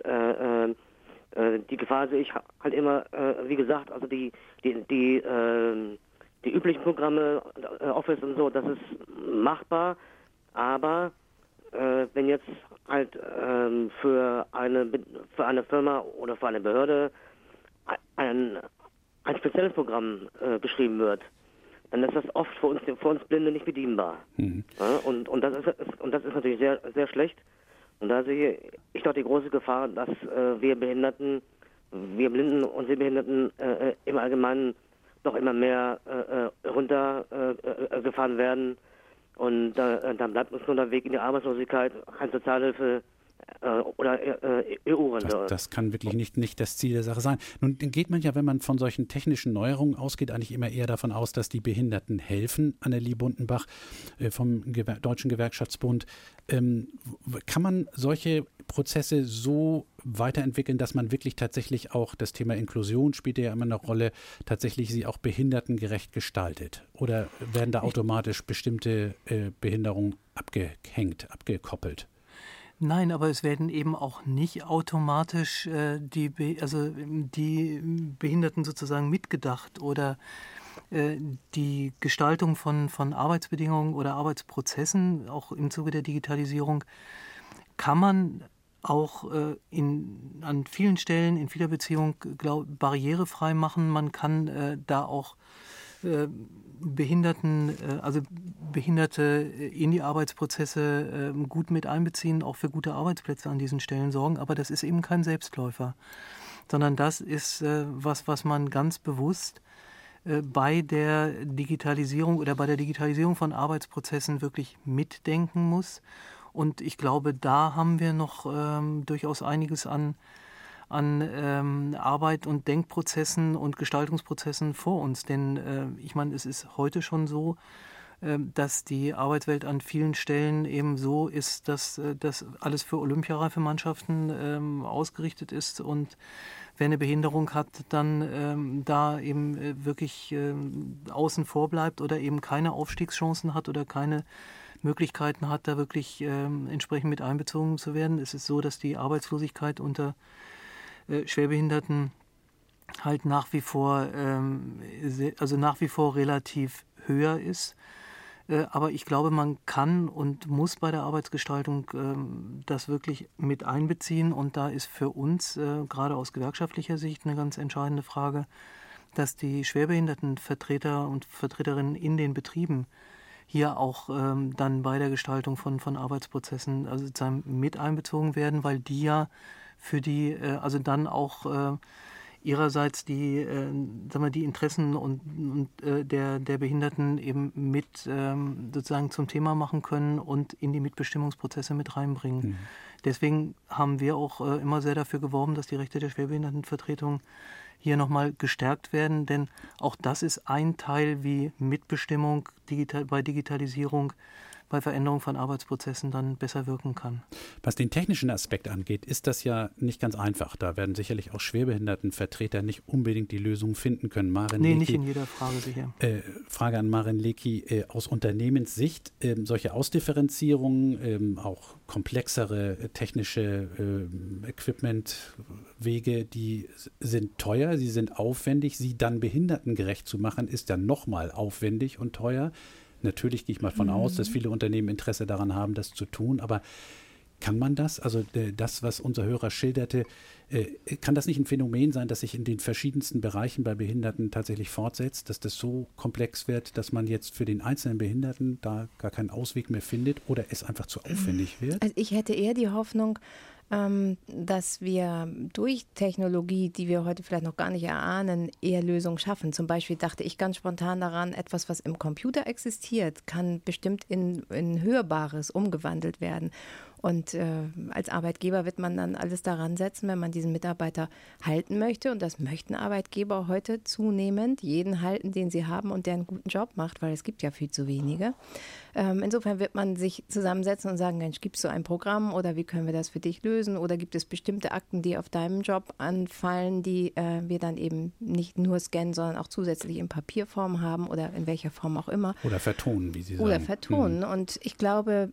die Gefahr sehe ich halt immer, wie gesagt, also die üblichen Programme, Office und so, das ist machbar, aber wenn jetzt halt für eine Firma oder für eine Behörde ein spezielles Programm geschrieben wird, dann ist das oft für uns Blinde nicht bedienbar. Ja, und das ist natürlich sehr, sehr schlecht. Und da sehe ich doch die große Gefahr, dass wir Blinden und Sehbehinderten im Allgemeinen doch immer mehr runtergefahren werden. Und dann bleibt uns nur der Weg in die Arbeitslosigkeit, keine Sozialhilfe oder EU-Rente. Das kann wirklich nicht das Ziel der Sache sein. Nun geht man ja, wenn man von solchen technischen Neuerungen ausgeht, eigentlich immer eher davon aus, dass die Behinderten helfen. Annelie Bundenbach vom Deutschen Gewerkschaftsbund. Kann man solche Prozesse so weiterentwickeln, dass man wirklich tatsächlich auch, das Thema Inklusion spielt ja immer eine Rolle, tatsächlich sie auch behindertengerecht gestaltet? Oder werden da automatisch bestimmte Behinderungen abgekoppelt? Nein, aber es werden eben auch nicht automatisch die Behinderten sozusagen mitgedacht oder die Gestaltung von Arbeitsbedingungen oder Arbeitsprozessen, auch im Zuge der Digitalisierung, kann man auch an vielen Stellen, in vieler Beziehung barrierefrei machen. Man kann da auch Behinderte in die Arbeitsprozesse gut mit einbeziehen, auch für gute Arbeitsplätze an diesen Stellen sorgen. Aber das ist eben kein Selbstläufer, sondern das ist was man ganz bewusst bei der Digitalisierung oder bei der Digitalisierung von Arbeitsprozessen wirklich mitdenken muss. Und ich glaube, da haben wir noch durchaus einiges an Arbeit und Denkprozessen und Gestaltungsprozessen vor uns. Denn ich meine, es ist heute schon so, dass die Arbeitswelt an vielen Stellen eben so ist, dass das alles für olympiareife Mannschaften ausgerichtet ist. Und wer eine Behinderung hat, dann da eben wirklich außen vor bleibt oder eben keine Aufstiegschancen hat oder keine Möglichkeiten hat, da wirklich entsprechend mit einbezogen zu werden. Es ist so, dass die Arbeitslosigkeit unter Schwerbehinderten halt nach wie vor relativ höher ist. Aber ich glaube, man kann und muss bei der Arbeitsgestaltung das wirklich mit einbeziehen. Und da ist für uns, gerade aus gewerkschaftlicher Sicht, eine ganz entscheidende Frage, dass die Schwerbehindertenvertreter und Vertreterinnen in den Betrieben hier auch dann bei der Gestaltung von Arbeitsprozessen sozusagen mit einbezogen werden, weil die ja für die, dann auch ihrerseits die Interessen und der Behinderten eben mit sozusagen zum Thema machen können und in die Mitbestimmungsprozesse mit reinbringen. Mhm. Deswegen haben wir auch immer sehr dafür geworben, dass die Rechte der Schwerbehindertenvertretung hier nochmal gestärkt werden, denn auch das ist ein Teil, wie Mitbestimmung bei Digitalisierung, bei Veränderung von Arbeitsprozessen dann besser wirken kann. Was den technischen Aspekt angeht, ist das ja nicht ganz einfach. Da werden sicherlich auch Schwerbehindertenvertreter nicht unbedingt die Lösung finden können. Nicht in jeder Frage sicher. Frage an Maren Lecki, aus Unternehmenssicht, solche Ausdifferenzierungen, auch komplexere technische Equipmentwege, die sind teuer, sie sind aufwendig. Sie dann behindertengerecht zu machen, ist dann nochmal aufwendig und teuer. Natürlich gehe ich mal von aus, dass viele Unternehmen Interesse daran haben, das zu tun. Aber kann man das, also das, was unser Hörer schilderte, kann das nicht ein Phänomen sein, das sich in den verschiedensten Bereichen bei Behinderten tatsächlich fortsetzt, dass das so komplex wird, dass man jetzt für den einzelnen Behinderten da gar keinen Ausweg mehr findet oder es einfach zu aufwendig wird? Also ich hätte eher die Hoffnung, dass wir durch Technologie, die wir heute vielleicht noch gar nicht erahnen, eher Lösungen schaffen. Zum Beispiel dachte ich ganz spontan daran, etwas, was im Computer existiert, kann bestimmt in Hörbares umgewandelt werden. Und als Arbeitgeber wird man dann alles daran setzen, wenn man diesen Mitarbeiter halten möchte. Und das möchten Arbeitgeber heute zunehmend, jeden halten, den sie haben und der einen guten Job macht, weil es gibt ja viel zu wenige. Insofern wird man sich zusammensetzen und sagen, Mensch, gibt es so ein Programm oder wie können wir das für dich lösen? Oder gibt es bestimmte Akten, die auf deinem Job anfallen, die wir dann eben nicht nur scannen, sondern auch zusätzlich in Papierform haben oder in welcher Form auch immer. Oder vertonen, wie Sie sagen. Oder vertonen. Und ich glaube,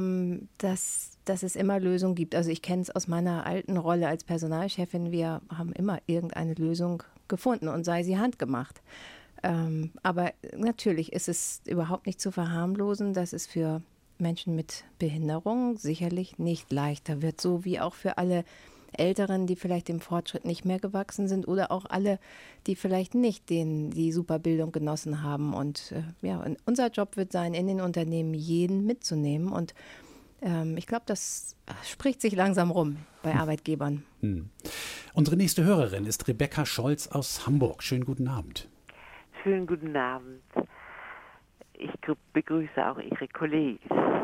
dass es immer Lösungen gibt. Also ich kenne es aus meiner alten Rolle als Personalchefin. Wir haben immer irgendeine Lösung gefunden und sei sie handgemacht. Aber natürlich ist es überhaupt nicht zu verharmlosen, dass es für Menschen mit Behinderung sicherlich nicht leichter wird, so wie auch für alle Älteren, die vielleicht dem Fortschritt nicht mehr gewachsen sind oder auch alle, die vielleicht nicht die Superbildung genossen haben. Und unser Job wird sein, in den Unternehmen jeden mitzunehmen und Ich glaube, das spricht sich langsam rum bei Arbeitgebern. Unsere nächste Hörerin ist Rebecca Scholz aus Hamburg. Schönen guten Abend. Schönen guten Abend. Ich begrüße auch Ihre Kollegen.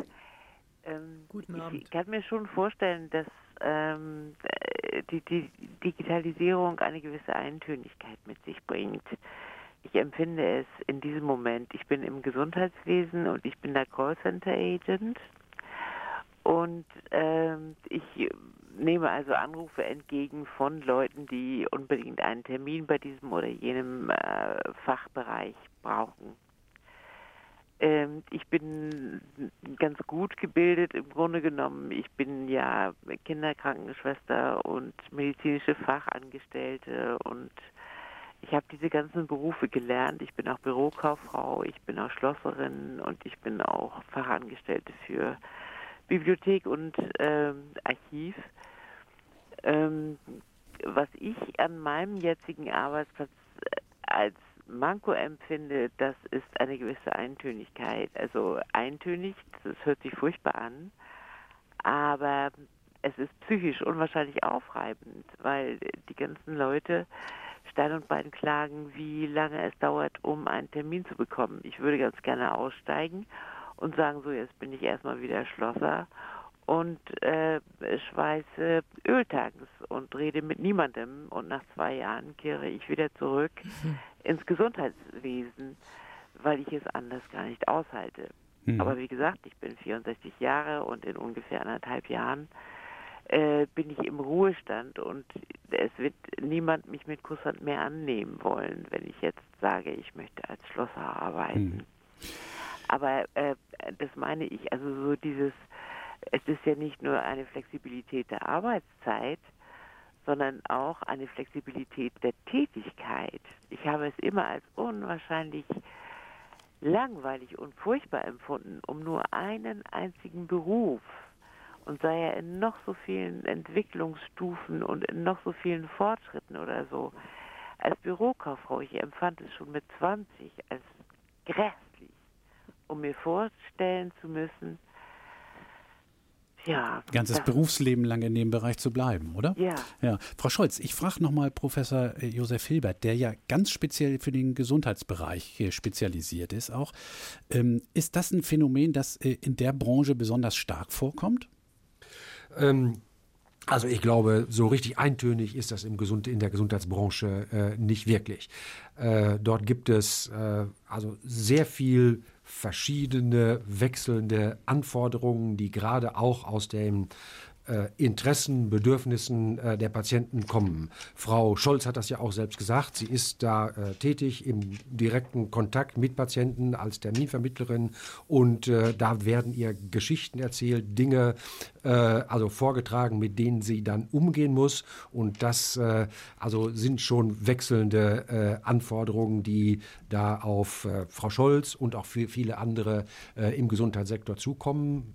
Guten Abend. Ich kann mir schon vorstellen, dass die Digitalisierung eine gewisse Eintönigkeit mit sich bringt. Ich empfinde es in diesem Moment. Ich bin im Gesundheitswesen und ich bin der Callcenter-Agent. Und ich nehme also Anrufe entgegen von Leuten, die unbedingt einen Termin bei diesem oder jenem Fachbereich brauchen. Ich bin ganz gut gebildet im Grunde genommen. Ich bin ja Kinderkrankenschwester und medizinische Fachangestellte und ich habe diese ganzen Berufe gelernt. Ich bin auch Bürokauffrau, ich bin auch Schlosserin und ich bin auch Fachangestellte für Bibliothek und Archiv. Was ich an meinem jetzigen Arbeitsplatz als Manko empfinde, das ist eine gewisse Eintönigkeit. Also eintönig, das hört sich furchtbar an, aber es ist psychisch unwahrscheinlich aufreibend, weil die ganzen Leute Stein und Bein klagen, wie lange es dauert, um einen Termin zu bekommen. Ich würde ganz gerne aussteigen und sagen, so jetzt bin ich erstmal wieder Schlosser und schweiße Öltanks und rede mit niemandem und nach 2 Jahren kehre ich wieder zurück ins Gesundheitswesen, weil ich es anders gar nicht aushalte. Aber wie gesagt, ich bin 64 Jahre und in ungefähr 1,5 Jahren bin ich im Ruhestand und es wird niemand mich mit Kusshand mehr annehmen wollen, wenn ich jetzt sage, ich möchte als Schlosser arbeiten. Aber das meine ich, also so dieses, es ist ja nicht nur eine Flexibilität der Arbeitszeit, sondern auch eine Flexibilität der Tätigkeit. Ich habe es immer als unwahrscheinlich langweilig und furchtbar empfunden, um nur einen einzigen Beruf, und sei er in noch so vielen Entwicklungsstufen und in noch so vielen Fortschritten oder so, als Bürokauffrau, ich empfand es schon mit 20 als grässlich, um mir vorstellen zu müssen, ja. Ganzes Berufsleben lang in dem Bereich zu bleiben, oder? Ja. Frau Scholz, ich frage nochmal Professor Josef Hilbert, der ja ganz speziell für den Gesundheitsbereich spezialisiert ist auch. Ist das ein Phänomen, das in der Branche besonders stark vorkommt? Also ich glaube, so richtig eintönig ist das in der Gesundheitsbranche nicht wirklich. Dort gibt es also sehr viel verschiedene, wechselnde Anforderungen, die gerade auch aus den Interessen, Bedürfnissen der Patienten kommen. Frau Scholz hat das ja auch selbst gesagt. Sie ist da tätig im direkten Kontakt mit Patienten als Terminvermittlerin und da werden ihr Geschichten erzählt, Dinge also vorgetragen, mit denen sie dann umgehen muss. Und das also sind schon wechselnde Anforderungen, die da auf Frau Scholz und auch für viele andere im Gesundheitssektor zukommen.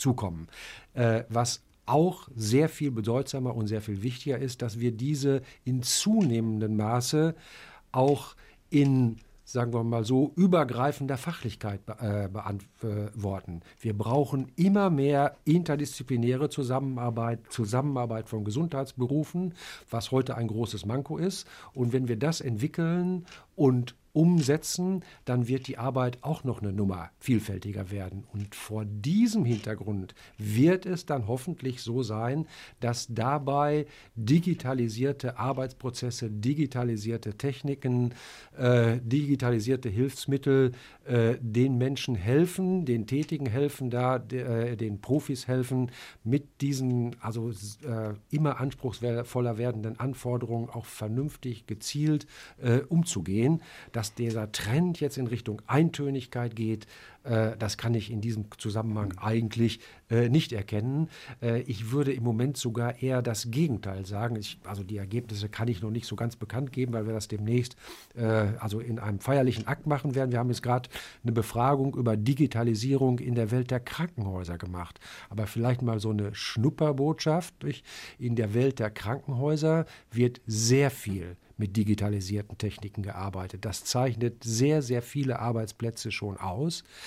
Was auch sehr viel bedeutsamer und sehr viel wichtiger ist, dass wir diese in zunehmendem Maße auch in, sagen wir mal so, übergreifender Fachlichkeit beantworten. Wir brauchen immer mehr interdisziplinäre Zusammenarbeit von Gesundheitsberufen, was heute ein großes Manko ist. Und wenn wir das entwickeln und umsetzen, dann wird die Arbeit auch noch eine Nummer vielfältiger werden. Und vor diesem Hintergrund wird es dann hoffentlich so sein, dass dabei digitalisierte Arbeitsprozesse, digitalisierte Techniken, digitalisierte Hilfsmittel den Menschen helfen, den Tätigen helfen, den Profis helfen, mit diesen also immer anspruchsvoller werdenden Anforderungen auch vernünftig, gezielt umzugehen. Dass dieser Trend jetzt in Richtung Eintönigkeit geht, das kann ich in diesem Zusammenhang eigentlich nicht erkennen. Ich würde im Moment sogar eher das Gegenteil sagen. Also die Ergebnisse kann ich noch nicht so ganz bekannt geben, weil wir das demnächst also in einem feierlichen Akt machen werden. Wir haben jetzt gerade eine Befragung über Digitalisierung in der Welt der Krankenhäuser gemacht. Aber vielleicht mal so eine Schnupperbotschaft. In der Welt der Krankenhäuser wird sehr viel mit digitalisierten Techniken gearbeitet. Das zeichnet sehr, sehr viele Arbeitsplätze schon aus.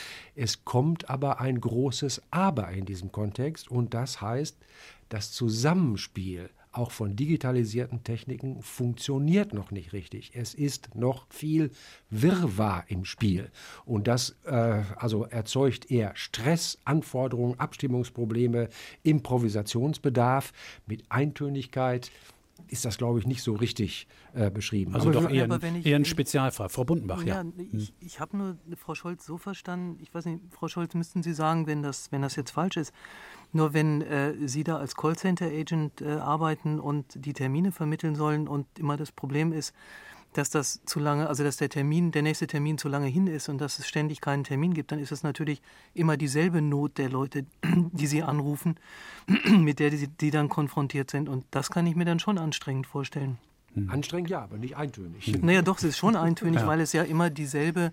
Es kommt aber ein großes Aber in diesem Kontext und das heißt, das Zusammenspiel auch von digitalisierten Techniken funktioniert noch nicht richtig. Es ist noch viel Wirrwarr im Spiel. Und das also erzeugt eher Stress, Anforderungen, Abstimmungsprobleme, Improvisationsbedarf mit Eintönigkeit. Ist das, glaube ich, nicht so richtig beschrieben. Also doch eher ein Spezialfall. Frau Bundenbach, ja. Ich habe nur Frau Scholz so verstanden, ich weiß nicht, Frau Scholz, müssten Sie sagen, wenn das jetzt falsch ist. Nur wenn Sie da als Callcenter-Agent arbeiten und die Termine vermitteln sollen und immer das Problem ist, dass das zu lange, also dass der nächste Termin zu lange hin ist und dass es ständig keinen Termin gibt, dann ist es natürlich immer dieselbe Not der Leute, die Sie anrufen, mit der die dann konfrontiert sind. Und das kann ich mir dann schon anstrengend vorstellen. Anstrengend ja, aber nicht eintönig. Naja, doch, es ist schon eintönig, weil es ja immer dieselbe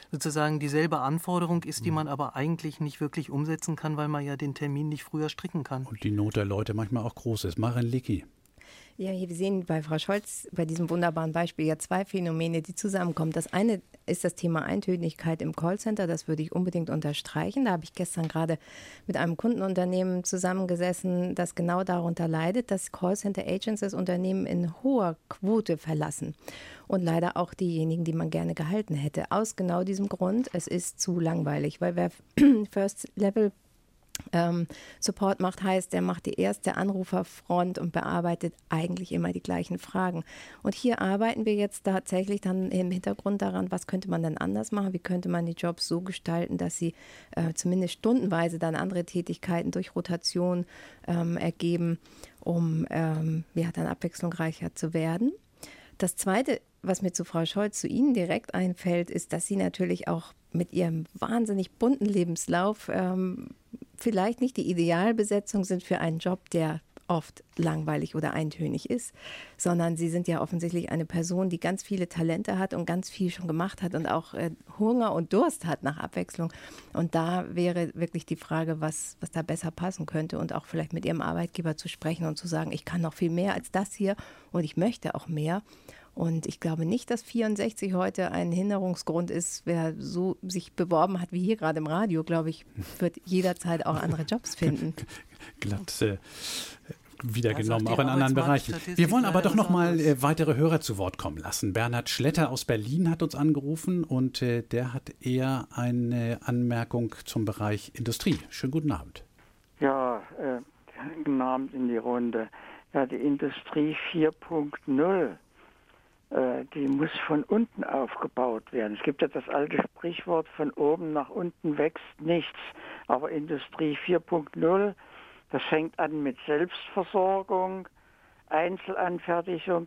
Anforderung ist, die man aber eigentlich nicht wirklich umsetzen kann, weil man ja den Termin nicht früher stricken kann. Und die Not der Leute manchmal auch groß ist. Maren Licki. Ja, wir sehen bei Frau Scholz bei diesem wunderbaren Beispiel ja zwei Phänomene, die zusammenkommen. Das eine ist das Thema Eintönigkeit im Callcenter. Das würde ich unbedingt unterstreichen. Da habe ich gestern gerade mit einem Kundenunternehmen zusammengesessen, das genau darunter leidet, dass Callcenter-Agents das Unternehmen in hoher Quote verlassen. Und leider auch diejenigen, die man gerne gehalten hätte. Aus genau diesem Grund, es ist zu langweilig. Weil wer First-Level Support macht, heißt, er macht die erste Anruferfront und bearbeitet eigentlich immer die gleichen Fragen. Und hier arbeiten wir jetzt tatsächlich dann im Hintergrund daran, was könnte man dann anders machen, wie könnte man die Jobs so gestalten, dass sie zumindest stundenweise dann andere Tätigkeiten durch Rotation ergeben, um dann abwechslungsreicher zu werden. Das Zweite, was mir zu Frau Scholz, zu Ihnen direkt einfällt, ist, dass Sie natürlich auch mit Ihrem wahnsinnig bunten Lebenslauf vielleicht nicht die Idealbesetzung sind für einen Job, der oft langweilig oder eintönig ist, sondern Sie sind ja offensichtlich eine Person, die ganz viele Talente hat und ganz viel schon gemacht hat und auch Hunger und Durst hat nach Abwechslung. Und da wäre wirklich die Frage, was da besser passen könnte und auch vielleicht mit Ihrem Arbeitgeber zu sprechen und zu sagen, ich kann noch viel mehr als das hier und ich möchte auch mehr. Und ich glaube nicht, dass 64 heute ein Hinderungsgrund ist. Wer so sich beworben hat wie hier gerade im Radio, glaube ich, wird jederzeit auch andere Jobs finden. Glatt wiedergenommen, auch in anderen Bereichen. Wir wollen aber doch noch mal weitere Hörer zu Wort kommen lassen. Bernhard Schletter aus Berlin hat uns angerufen und der hat eher eine Anmerkung zum Bereich Industrie. Schönen guten Abend. Ja, guten Abend in die Runde. Ja, die Industrie 4.0. Die muss von unten aufgebaut werden. Es gibt ja das alte Sprichwort, von oben nach unten wächst nichts. Aber Industrie 4.0, das fängt an mit Selbstversorgung, Einzelanfertigung,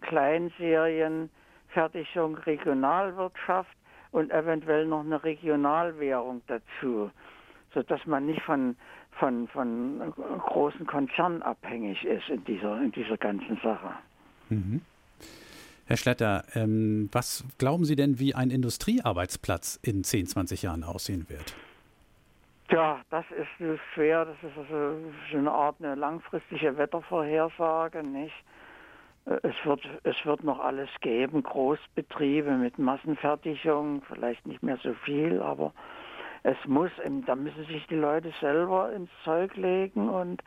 Kleinserienfertigung, Regionalwirtschaft und eventuell noch eine Regionalwährung dazu, sodass man nicht von großen Konzernen abhängig ist in dieser ganzen Sache. Mhm. Herr Schletter, was glauben Sie denn, wie ein Industriearbeitsplatz in 10, 20 Jahren aussehen wird? Ja, das ist schwer. Das ist also so eine Art eine langfristige Wettervorhersage, nicht? Es wird noch alles geben, Großbetriebe mit Massenfertigung, vielleicht nicht mehr so viel, aber da müssen sich die Leute selber ins Zeug legen und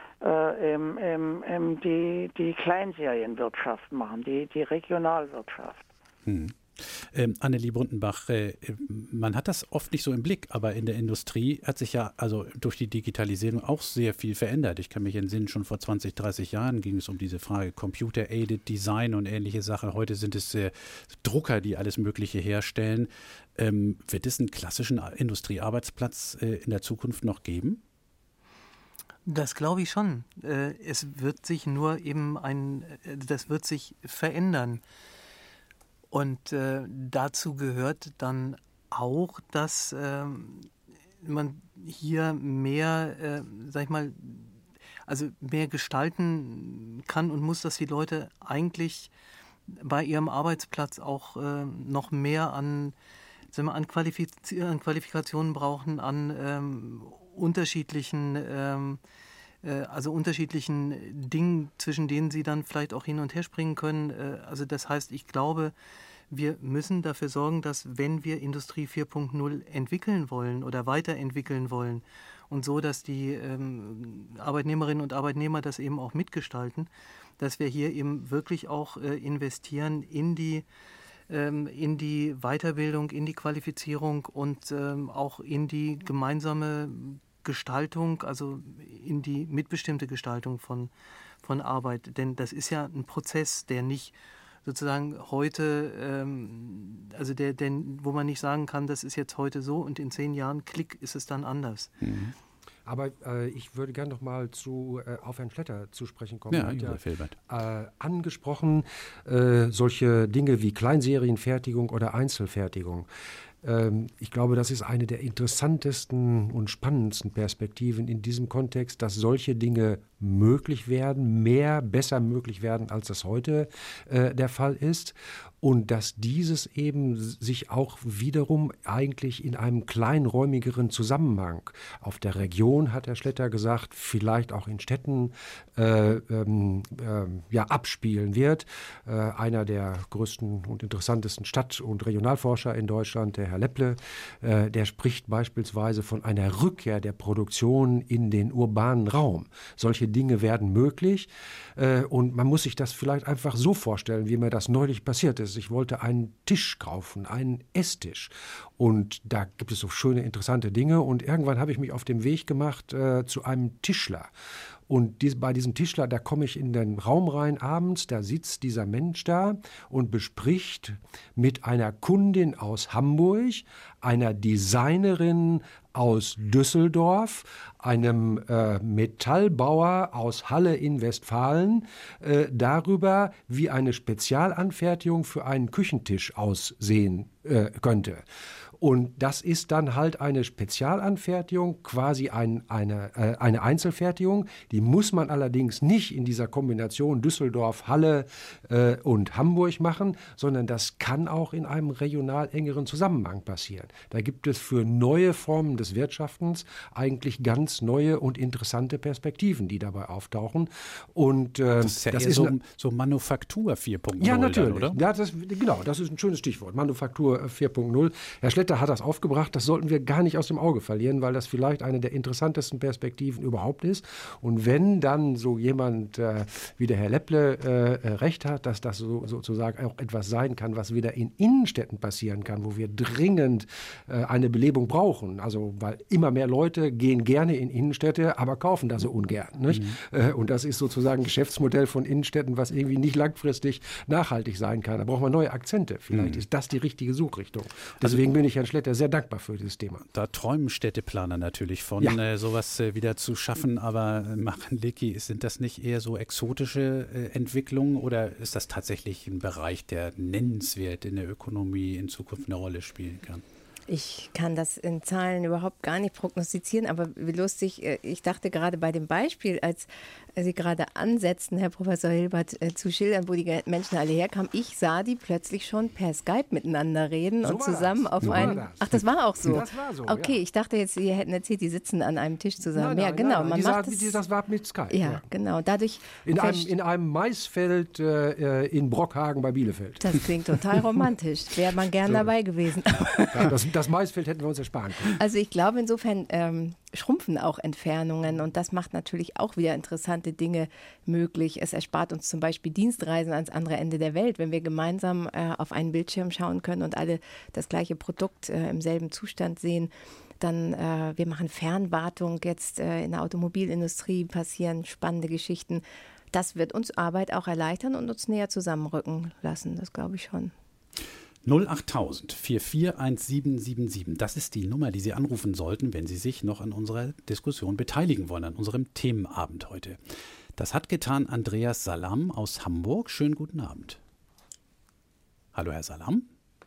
die Kleinserienwirtschaft machen, die Regionalwirtschaft. Annelie Bundenbach, man hat das oft nicht so im Blick, aber in der Industrie hat sich ja also durch die Digitalisierung auch sehr viel verändert. Ich kann mich entsinnen, schon vor 20, 30 Jahren ging es um diese Frage Computer-Aided Design und ähnliche Sachen. Heute sind es Drucker, die alles Mögliche herstellen. Wird es einen klassischen Industriearbeitsplatz in der Zukunft noch geben? Das glaube ich schon. Es wird sich nur eben das wird sich verändern. Und dazu gehört dann auch, dass man hier mehr, mehr gestalten kann und muss, dass die Leute eigentlich bei ihrem Arbeitsplatz auch noch mehr an Qualifikationen brauchen, an unterschiedlichen Dingen, zwischen denen sie dann vielleicht auch hin und her springen können. Also das heißt, ich glaube, wir müssen dafür sorgen, dass, wenn wir Industrie 4.0 entwickeln wollen oder weiterentwickeln wollen und so, dass die Arbeitnehmerinnen und Arbeitnehmer das eben auch mitgestalten, dass wir hier eben wirklich auch investieren in die Weiterbildung, in die Qualifizierung und auch in die gemeinsame Gestaltung, also in die mitbestimmte Gestaltung von Arbeit. Denn das ist ja ein Prozess, der nicht sozusagen heute, wo man nicht sagen kann, das ist jetzt heute so und in 10 Jahren, klick, ist es dann anders. Mhm. Aber ich würde gerne noch mal auf Herrn Schletter zu sprechen kommen. Ja, Herr Filbert. Angesprochen solche Dinge wie Kleinserienfertigung oder Einzelfertigung. Ich glaube, das ist eine der interessantesten und spannendsten Perspektiven in diesem Kontext, dass solche Dinge möglich werden, besser möglich werden, als das heute der Fall ist. Und dass dieses eben sich auch wiederum eigentlich in einem kleinräumigeren Zusammenhang auf der Region, hat Herr Schletter gesagt, vielleicht auch in Städten abspielen wird. Einer der größten und interessantesten Stadt- und Regionalforscher in Deutschland, der Herr Lepple, der spricht beispielsweise von einer Rückkehr der Produktion in den urbanen Raum. Solche Dinge werden möglich und man muss sich das vielleicht einfach so vorstellen, wie mir das neulich passiert ist. Ich wollte einen Tisch kaufen, einen Esstisch, und da gibt es so schöne, interessante Dinge, und irgendwann habe ich mich auf den Weg gemacht zu einem Tischler. Und bei diesem Tischler, da komme ich in den Raum rein abends, da sitzt dieser Mensch da und bespricht mit einer Kundin aus Hamburg, einer Designerin aus Düsseldorf, einem Metallbauer aus Halle in Westfalen darüber, wie eine Spezialanfertigung für einen Küchentisch aussehen könnte. Und das ist dann halt eine Spezialanfertigung, quasi eine Einzelfertigung. Die muss man allerdings nicht in dieser Kombination Düsseldorf, Halle und Hamburg machen, sondern das kann auch in einem regional engeren Zusammenhang passieren. Da gibt es für neue Formen des Wirtschaftens eigentlich ganz neue und interessante Perspektiven, die dabei auftauchen. Und das ist ja so Manufaktur 4.0. Ja, natürlich. Dann, oder? Ja, das ist ein schönes Stichwort. Manufaktur 4.0. Herr Schletter hat das aufgebracht. Das sollten wir gar nicht aus dem Auge verlieren, weil das vielleicht eine der interessantesten Perspektiven überhaupt ist. Und wenn dann so jemand wie der Herr Lepple recht hat, dass das sozusagen auch etwas sein kann, was wieder in Innenstädten passieren kann, wo wir dringend eine Belebung brauchen. Also, weil immer mehr Leute gehen gerne in Innenstädte, aber kaufen da so ungern. Nicht? Und das ist sozusagen ein Geschäftsmodell von Innenstädten, was irgendwie nicht langfristig nachhaltig sein kann. Da brauchen wir neue Akzente. Vielleicht ist das die richtige Suchrichtung. Deswegen bin ich Herrn Schletter sehr dankbar für dieses Thema. Da träumen Städteplaner natürlich von, sowas wieder zu schaffen. Aber Machen-Leckie, sind das nicht eher so exotische Entwicklungen oder ist das tatsächlich ein Bereich, der nennenswert in der Ökonomie in Zukunft eine Rolle spielen kann? Ich kann das in Zahlen überhaupt gar nicht prognostizieren, aber wie lustig, ich dachte gerade bei dem Beispiel, als Sie gerade ansetzten, Herr Professor Hilbert, zu schildern, wo die Menschen alle herkamen, ich sah die plötzlich schon per Skype miteinander reden und zusammen auf einen... Ach, das war auch so? Das war so, okay, ich dachte jetzt, Sie hätten erzählt, die sitzen an einem Tisch zusammen. Nein, ja, genau. Nein. Das war mit Skype. Ja, genau. Dadurch in einem Maisfeld in Brockhagen bei Bielefeld. Das klingt total romantisch. Wäre man gern dabei gewesen. Ja, das Maisfeld hätten wir uns ersparen können. Also ich glaube, insofern schrumpfen auch Entfernungen und das macht natürlich auch wieder interessante Dinge möglich. Es erspart uns zum Beispiel Dienstreisen ans andere Ende der Welt, wenn wir gemeinsam auf einen Bildschirm schauen können und alle das gleiche Produkt im selben Zustand sehen. Dann, wir machen Fernwartung jetzt in der Automobilindustrie, passieren spannende Geschichten. Das wird uns Arbeit auch erleichtern und uns näher zusammenrücken lassen, das glaube ich schon. 08000 441777. Das ist die Nummer, die Sie anrufen sollten, wenn Sie sich noch an unserer Diskussion beteiligen wollen, an unserem Themenabend heute. Das hat getan Andreas Salam aus Hamburg. Schönen guten Abend. Hallo, Herr Salam.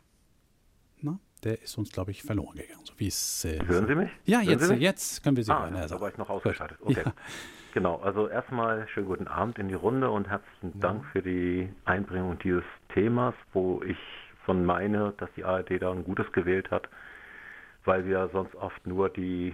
Na, der ist uns, glaube ich, verloren gegangen. So wie es, Hören Sie mich? Ja, jetzt können wir Sie hören, Herr Salam. Da war ich noch ausgeschaltet. Okay. Ja. Genau, also erstmal schönen guten Abend in die Runde und herzlichen Dank für die Einbringung dieses Themas, wo ich meine, dass die ARD da ein Gutes gewählt hat, weil wir sonst oft nur die,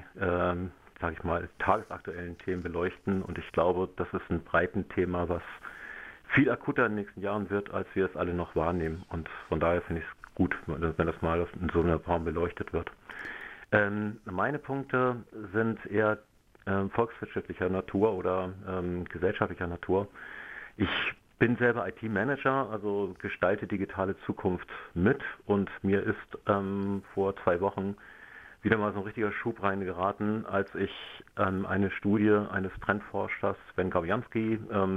tagesaktuellen Themen beleuchten und ich glaube, das ist ein breites Thema, was viel akuter in den nächsten Jahren wird, als wir es alle noch wahrnehmen. Und von daher finde ich es gut, wenn das mal in so einer Form beleuchtet wird. Meine Punkte sind eher volkswirtschaftlicher Natur oder gesellschaftlicher Natur. Ich bin selber IT-Manager, also gestalte digitale Zukunft mit, und mir ist vor 2 Wochen wieder mal so ein richtiger Schub reingeraten, als ich eine Studie eines Trendforschers, Sven Gawianski,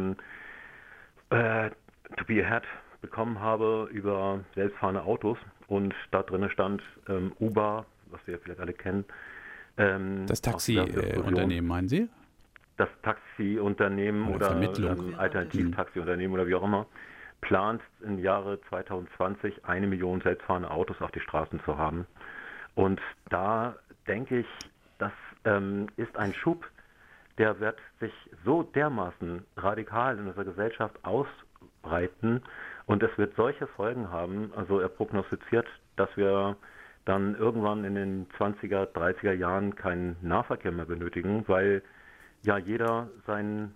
To Be Ahead bekommen habe über selbstfahrende Autos, und da drin stand Uber, was wir vielleicht alle kennen. Das Taxi-Unternehmen, meinen Sie? Das Taxiunternehmen oder Alternativ-Taxiunternehmen oder wie auch immer, plant im Jahre 2020 1 Million selbstfahrende Autos auf die Straßen zu haben. Und da denke ich, das ist ein Schub, der wird sich so dermaßen radikal in unserer Gesellschaft ausbreiten, und es wird solche Folgen haben. Also er prognostiziert, dass wir dann irgendwann in den 20er, 30er Jahren keinen Nahverkehr mehr benötigen, weil ja jeder seine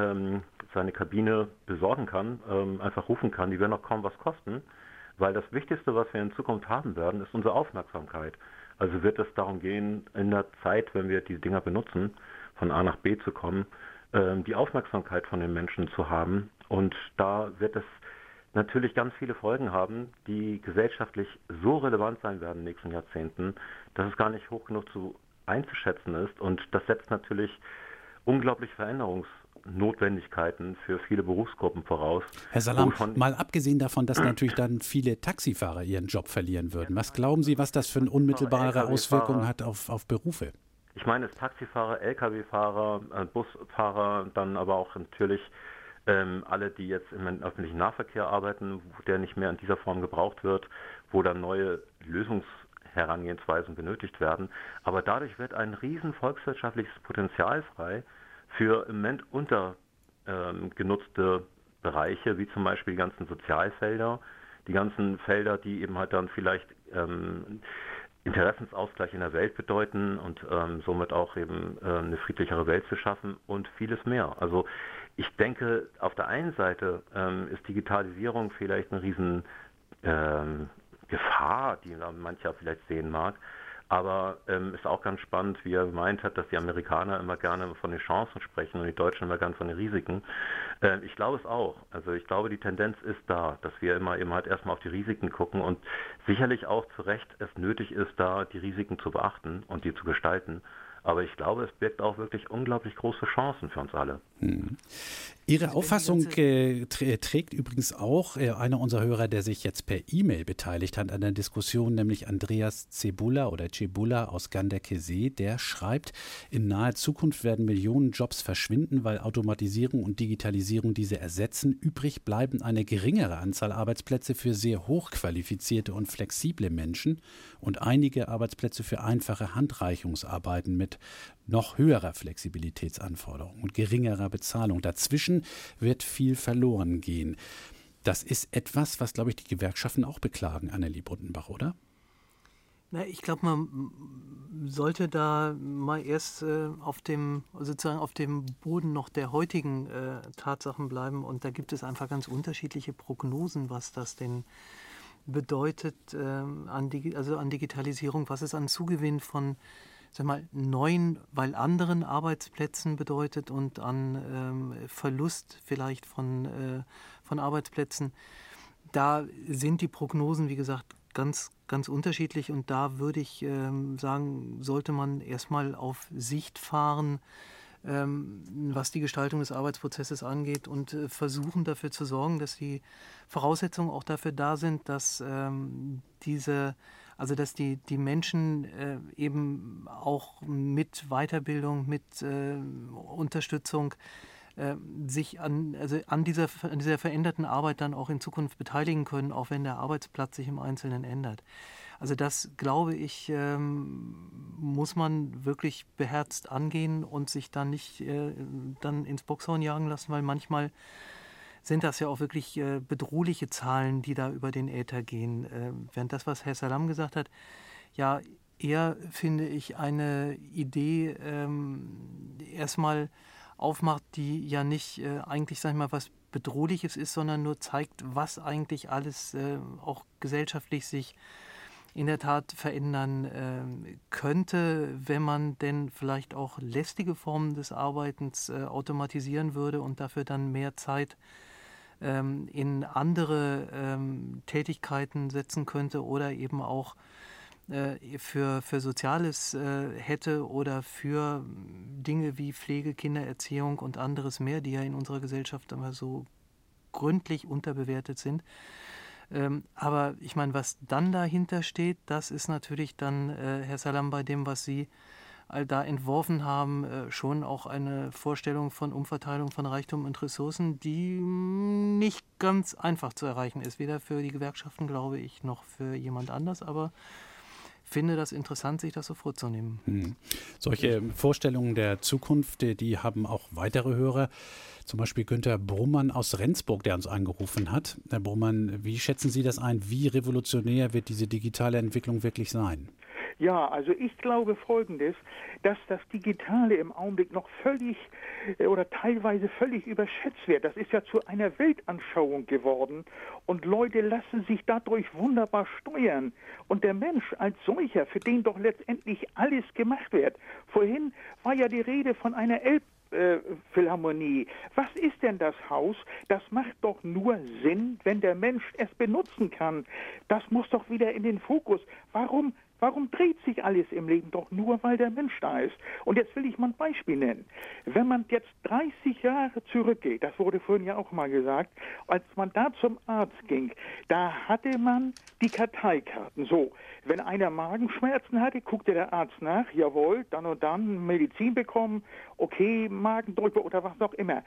Kabine besorgen kann, einfach rufen kann. Die werden auch kaum was kosten, weil das Wichtigste, was wir in Zukunft haben werden, ist unsere Aufmerksamkeit. Also wird es darum gehen, in der Zeit, wenn wir die Dinger benutzen, von A nach B zu kommen, die Aufmerksamkeit von den Menschen zu haben. Und da wird es natürlich ganz viele Folgen haben, die gesellschaftlich so relevant sein werden in den nächsten Jahrzehnten, dass es gar nicht hoch genug einzuschätzen ist. Und das setzt natürlich unglaublich Veränderungsnotwendigkeiten für viele Berufsgruppen voraus. Herr Salam, mal abgesehen davon, dass natürlich dann viele Taxifahrer ihren Job verlieren würden. Was glauben Sie, was das für eine unmittelbare Auswirkung hat auf Berufe? Ich meine, es Taxifahrer, Lkw-Fahrer, Busfahrer, dann aber auch natürlich alle, die jetzt im öffentlichen Nahverkehr arbeiten, der nicht mehr in dieser Form gebraucht wird, wo dann neue Lösungsherangehensweisen benötigt werden. Aber dadurch wird ein riesen volkswirtschaftliches Potenzial frei für im Moment untergenutzte Bereiche, wie zum Beispiel die ganzen Sozialfelder, die ganzen Felder, die eben halt dann vielleicht Interessensausgleich in der Welt bedeuten und somit auch eben eine friedlichere Welt zu schaffen und vieles mehr. Also ich denke, auf der einen Seite ist Digitalisierung vielleicht eine riesen Gefahr, die mancher vielleicht sehen mag, aber ist auch ganz spannend, wie er gemeint hat, dass die Amerikaner immer gerne von den Chancen sprechen und die Deutschen immer gerne von den Risiken. Ich glaube es auch. Also ich glaube, die Tendenz ist da, dass wir immer eben halt erstmal auf die Risiken gucken und sicherlich auch zu Recht es nötig ist, da die Risiken zu beachten und die zu gestalten. Aber ich glaube, es birgt auch wirklich unglaublich große Chancen für uns alle. Ihre Auffassung trägt übrigens auch einer unserer Hörer, der sich jetzt per E-Mail beteiligt hat an der Diskussion, nämlich Andreas Cebula aus Ganderkesee. Der schreibt, in naher Zukunft werden Millionen Jobs verschwinden, weil Automatisierung und Digitalisierung diese ersetzen. Übrig bleiben eine geringere Anzahl Arbeitsplätze für sehr hochqualifizierte und flexible Menschen und einige Arbeitsplätze für einfache Handreichungsarbeiten mit noch höherer Flexibilitätsanforderung und geringerer Bezahlung. Dazwischen wird viel verloren gehen. Das ist etwas, was, glaube ich, die Gewerkschaften auch beklagen, Annelie Buddenbach, oder? Na, ich glaube, man sollte da mal erst auf dem Boden noch der heutigen Tatsachen bleiben. Und da gibt es einfach ganz unterschiedliche Prognosen, was das denn bedeutet an Digitalisierung, was es an Zugewinn von neuen, weil anderen Arbeitsplätzen bedeutet und an Verlust vielleicht von Arbeitsplätzen. Da sind die Prognosen, wie gesagt, ganz, ganz unterschiedlich, und da würde ich sagen, sollte man erstmal auf Sicht fahren, was die Gestaltung des Arbeitsprozesses angeht, und versuchen dafür zu sorgen, dass die Voraussetzungen auch dafür da sind, dass dass die Menschen eben auch mit Weiterbildung, mit Unterstützung sich an dieser veränderten Arbeit dann auch in Zukunft beteiligen können, auch wenn der Arbeitsplatz sich im Einzelnen ändert. Also das, glaube ich, muss man wirklich beherzt angehen und sich dann nicht dann ins Boxhorn jagen lassen, weil manchmal sind das ja auch wirklich bedrohliche Zahlen, die da über den Äther gehen. Während das, was Herr Salam gesagt hat, ja, eher finde ich eine Idee, erstmal aufmacht, die ja nicht eigentlich, sag ich mal, was Bedrohliches ist, sondern nur zeigt, was eigentlich alles auch gesellschaftlich sich in der Tat verändern könnte, wenn man denn vielleicht auch lästige Formen des Arbeitens automatisieren würde und dafür dann mehr Zeit in andere Tätigkeiten setzen könnte oder eben auch für Soziales hätte oder für Dinge wie Pflege, Kindererziehung und anderes mehr, die ja in unserer Gesellschaft immer so gründlich unterbewertet sind. Aber ich meine, was dann dahinter steht, das ist natürlich dann, Herr Salam, bei dem, was Sie da entworfen haben, schon auch eine Vorstellung von Umverteilung von Reichtum und Ressourcen, die nicht ganz einfach zu erreichen ist. Weder für die Gewerkschaften, glaube ich, noch für jemand anders, aber finde das interessant, sich das so vorzunehmen. Solche Vorstellungen der Zukunft, die haben auch weitere Hörer. Zum Beispiel Günter Brummann aus Rendsburg, der uns angerufen hat. Herr Brummann, wie schätzen Sie das ein? Wie revolutionär wird diese digitale Entwicklung wirklich sein? Ja, also ich glaube Folgendes, dass das Digitale im Augenblick noch völlig oder teilweise völlig überschätzt wird. Das ist ja zu einer Weltanschauung geworden und Leute lassen sich dadurch wunderbar steuern. Und der Mensch als solcher, für den doch letztendlich alles gemacht wird. Vorhin war ja die Rede von einer Elbphilharmonie. Was ist denn das Haus? Das macht doch nur Sinn, wenn der Mensch es benutzen kann. Das muss doch wieder in den Fokus. Warum dreht sich alles im Leben? Doch nur, weil der Mensch da ist. Und jetzt will ich mal ein Beispiel nennen. Wenn man jetzt 30 Jahre zurückgeht, das wurde vorhin ja auch mal gesagt, als man da zum Arzt ging, da hatte man die Karteikarten. So, wenn einer Magenschmerzen hatte, guckte der Arzt nach, jawohl, dann und dann Medizin bekommen, okay, Magendrüppe oder was auch immer.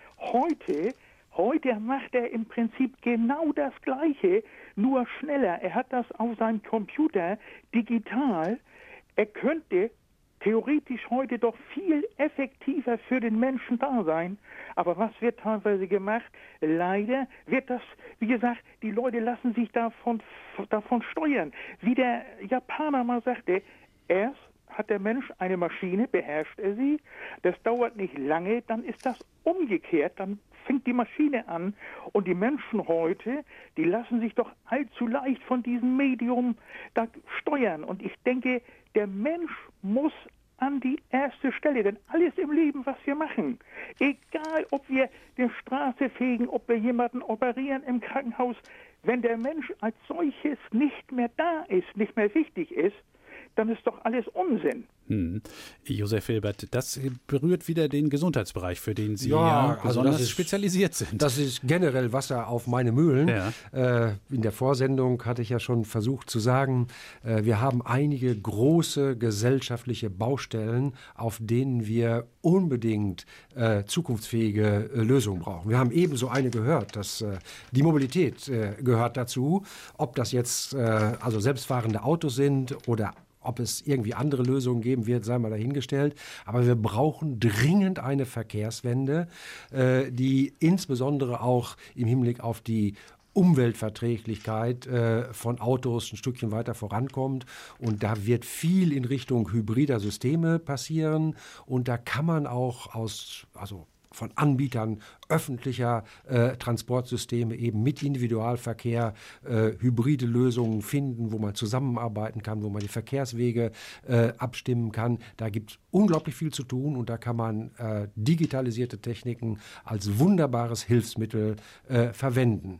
Heute macht er im Prinzip genau das Gleiche, nur schneller. Er hat das auf seinem Computer digital. Er könnte theoretisch heute doch viel effektiver für den Menschen da sein. Aber was wird teilweise gemacht? Leider wird das, wie gesagt, die Leute lassen sich davon steuern. Wie der Japaner mal sagte, erst hat der Mensch eine Maschine, beherrscht er sie. Das dauert nicht lange, dann ist das umgekehrt, dann fängt die Maschine an und die Menschen heute, die lassen sich doch allzu leicht von diesem Medium da steuern. Und ich denke, der Mensch muss an die erste Stelle, denn alles im Leben, was wir machen, egal ob wir die Straße fegen, ob wir jemanden operieren im Krankenhaus, wenn der Mensch als solches nicht mehr da ist, nicht mehr wichtig ist, dann ist doch alles Unsinn. Josef Hilbert, das berührt wieder den Gesundheitsbereich, für den Sie ja besonders spezialisiert sind. Das ist generell Wasser auf meine Mühlen. Ja. In der Vorsendung hatte ich ja schon versucht zu sagen, wir haben einige große gesellschaftliche Baustellen, auf denen wir unbedingt zukunftsfähige Lösungen brauchen. Wir haben ebenso eine gehört, dass die Mobilität gehört dazu, ob das jetzt also selbstfahrende Autos sind oder ob es irgendwie andere Lösungen geben wird, sei mal dahingestellt. Aber wir brauchen dringend eine Verkehrswende, die insbesondere auch im Hinblick auf die Umweltverträglichkeit von Autos ein Stückchen weiter vorankommt. Und da wird viel in Richtung hybrider Systeme passieren. Und da kann man auch von Anbietern öffentlicher Transportsysteme eben mit Individualverkehr hybride Lösungen finden, wo man zusammenarbeiten kann, wo man die Verkehrswege abstimmen kann. Da gibt es unglaublich viel zu tun und da kann man digitalisierte Techniken als wunderbares Hilfsmittel verwenden.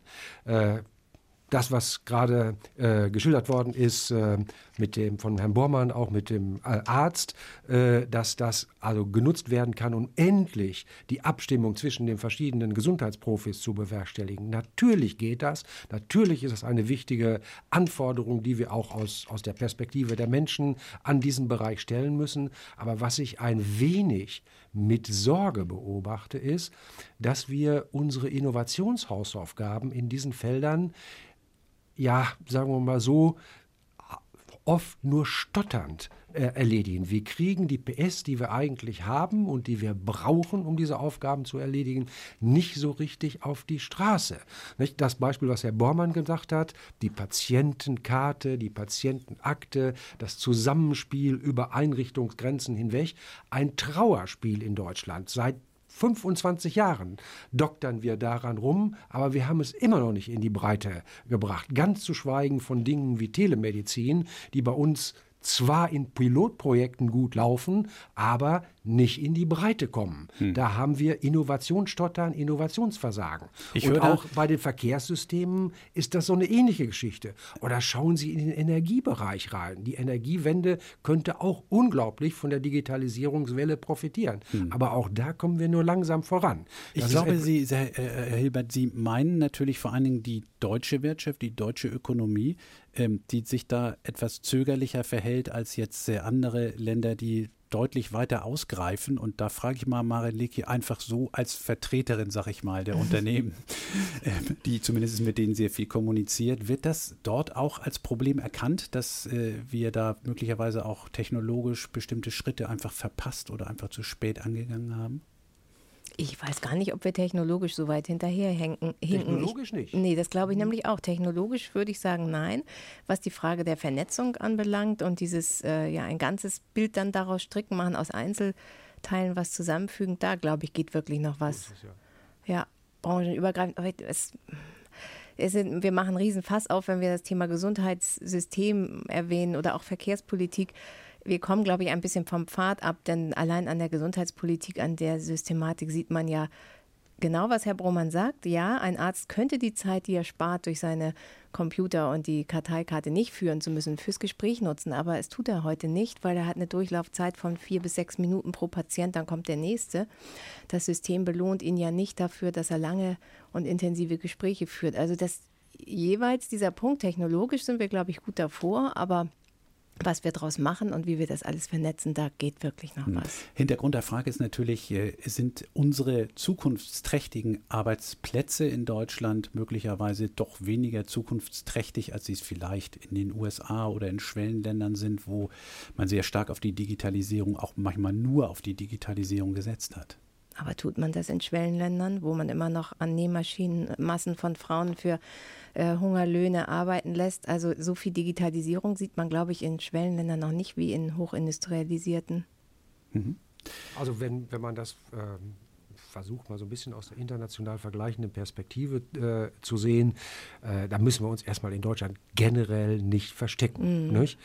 Das, was gerade geschildert worden ist von Herrn Bormann, auch mit dem Arzt, dass das also genutzt werden kann, um endlich die Abstimmung zwischen den verschiedenen Gesundheitsprofis zu bewerkstelligen. Natürlich geht das. Natürlich ist es eine wichtige Anforderung, die wir auch aus der Perspektive der Menschen an diesen Bereich stellen müssen. Aber was ich ein wenig mit Sorge beobachte, ist, dass wir unsere Innovationshausaufgaben in diesen Feldern, ja, sagen wir mal so, oft nur stotternd erledigen. Wir kriegen die PS, die wir eigentlich haben und die wir brauchen, um diese Aufgaben zu erledigen, nicht so richtig auf die Straße. Nicht? Das Beispiel, was Herr Bormann gesagt hat, die Patientenkarte, die Patientenakte, das Zusammenspiel über Einrichtungsgrenzen hinweg, ein Trauerspiel in Deutschland. Seit 25 Jahren doktern wir daran rum, aber wir haben es immer noch nicht in die Breite gebracht. Ganz zu schweigen von Dingen wie Telemedizin, die bei uns zwar in Pilotprojekten gut laufen, aber nicht in die Breite kommen. Da haben wir Innovationsstottern, Innovationsversagen. Und auch bei den Verkehrssystemen ist das so eine ähnliche Geschichte. Oder schauen Sie in den Energiebereich rein. Die Energiewende könnte auch unglaublich von der Digitalisierungswelle profitieren. Aber auch da kommen wir nur langsam voran. Ich glaube, Herr Hilbert, Sie meinen natürlich vor allen Dingen die deutsche Wirtschaft, die deutsche Ökonomie, die sich da etwas zögerlicher verhält als jetzt andere Länder, die deutlich weiter ausgreifen. Und da frage ich mal Maren Leckie einfach so als Vertreterin, sag ich mal, der Unternehmen, die zumindest mit denen sehr viel kommuniziert. Wird das dort auch als Problem erkannt, dass wir da möglicherweise auch technologisch bestimmte Schritte einfach verpasst oder einfach zu spät angegangen haben? Ich weiß gar nicht, ob wir technologisch so weit hinterherhinken. Technologisch nicht? Nee, das glaube ich nämlich auch. Technologisch würde ich sagen, nein. Was die Frage der Vernetzung anbelangt und dieses ein ganzes Bild dann daraus stricken, machen aus Einzelteilen was zusammenfügen, da glaube ich, geht wirklich noch was. Ja, branchenübergreifend. Aber wir machen einen Riesenfass auf, wenn wir das Thema Gesundheitssystem erwähnen oder auch Verkehrspolitik. Wir kommen, glaube ich, ein bisschen vom Pfad ab, denn allein an der Gesundheitspolitik, an der Systematik sieht man ja genau, was Herr Bromann sagt. Ja, ein Arzt könnte die Zeit, die er spart, durch seine Computer und die Karteikarte nicht führen zu müssen, fürs Gespräch nutzen. Aber es tut er heute nicht, weil er hat eine Durchlaufzeit von 4 bis 6 Minuten pro Patient, dann kommt der Nächste. Das System belohnt ihn ja nicht dafür, dass er lange und intensive Gespräche führt. Also das jeweils dieser Punkt, technologisch sind wir, glaube ich, gut davor, aber was wir daraus machen und wie wir das alles vernetzen, da geht wirklich noch was. Hintergrund der Frage ist natürlich, sind unsere zukunftsträchtigen Arbeitsplätze in Deutschland möglicherweise doch weniger zukunftsträchtig, als sie es vielleicht in den USA oder in Schwellenländern sind, wo man sehr stark auf die Digitalisierung, auch manchmal nur auf die Digitalisierung gesetzt hat? Aber tut man das in Schwellenländern, wo man immer noch an Nähmaschinen Massen von Frauen für Hungerlöhne arbeiten lässt? Also so viel Digitalisierung sieht man, glaube ich, in Schwellenländern noch nicht wie in hochindustrialisierten. Also wenn man das versucht, mal so ein bisschen aus der international vergleichenden Perspektive zu sehen, da müssen wir uns erstmal in Deutschland generell nicht verstecken. Nicht?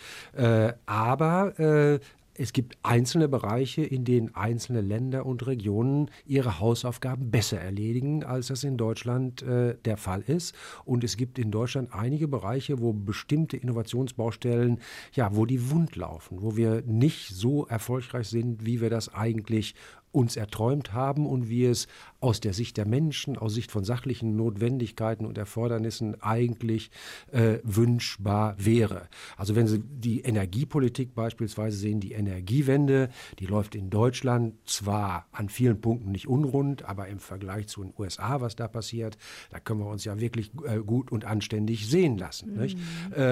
Aber es gibt einzelne Bereiche, in denen einzelne Länder und Regionen ihre Hausaufgaben besser erledigen, als das in Deutschland der Fall ist. Und es gibt in Deutschland einige Bereiche, wo bestimmte Innovationsbaustellen, wo die wund laufen, wo wir nicht so erfolgreich sind, wie wir das eigentlich uns erträumt haben und wie es aus der Sicht der Menschen, aus Sicht von sachlichen Notwendigkeiten und Erfordernissen eigentlich wünschbar wäre. Also wenn Sie die Energiepolitik beispielsweise sehen, die Energiewende, die läuft in Deutschland zwar an vielen Punkten nicht unrund, aber im Vergleich zu den USA, was da passiert, da können wir uns ja wirklich gut und anständig sehen lassen. Nicht?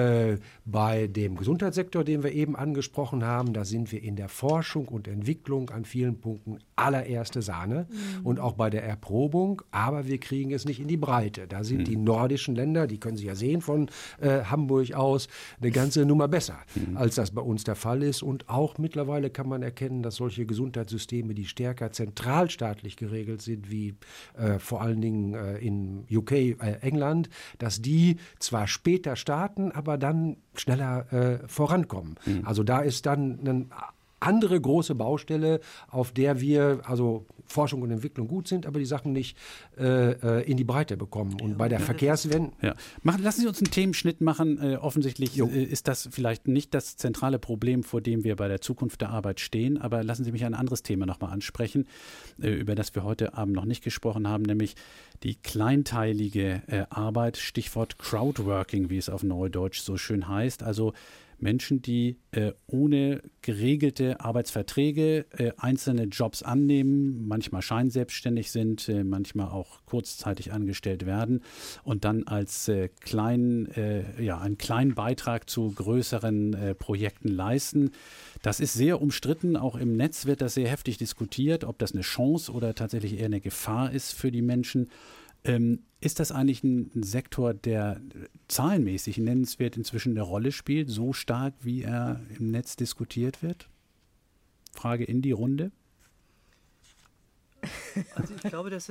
Bei dem Gesundheitssektor, den wir eben angesprochen haben, da sind wir in der Forschung und Entwicklung an vielen Punkten allererste Sahne und auch bei der Erprobung, aber wir kriegen es nicht in die Breite. Da sind die nordischen Länder, die können Sie ja sehen von Hamburg aus, eine ganze Nummer besser, als das bei uns der Fall ist. Und auch mittlerweile kann man erkennen, dass solche Gesundheitssysteme, die stärker zentralstaatlich geregelt sind, wie vor allen Dingen in UK, England, dass die zwar später starten, aber dann schneller vorankommen. Also da ist dann ein andere große Baustelle, auf der wir, also Forschung und Entwicklung gut sind, aber die Sachen nicht in die Breite bekommen. Und bei der Verkehrswende... Lassen Sie uns einen Themenschnitt machen. Offensichtlich ist das vielleicht nicht das zentrale Problem, vor dem wir bei der Zukunft der Arbeit stehen, aber lassen Sie mich ein anderes Thema nochmal ansprechen, über das wir heute Abend noch nicht gesprochen haben, nämlich die kleinteilige Arbeit, Stichwort Crowdworking, wie es auf Neudeutsch so schön heißt, also Menschen, die ohne geregelte Arbeitsverträge einzelne Jobs annehmen, manchmal scheinselbstständig sind, manchmal auch kurzzeitig angestellt werden und dann als einen kleinen Beitrag zu größeren Projekten leisten. Das ist sehr umstritten, auch im Netz wird das sehr heftig diskutiert, ob das eine Chance oder tatsächlich eher eine Gefahr ist für die Menschen. Ist das eigentlich ein Sektor, der zahlenmäßig nennenswert inzwischen eine Rolle spielt, so stark, wie er im Netz diskutiert wird? Frage in die Runde. Also ich glaube, dass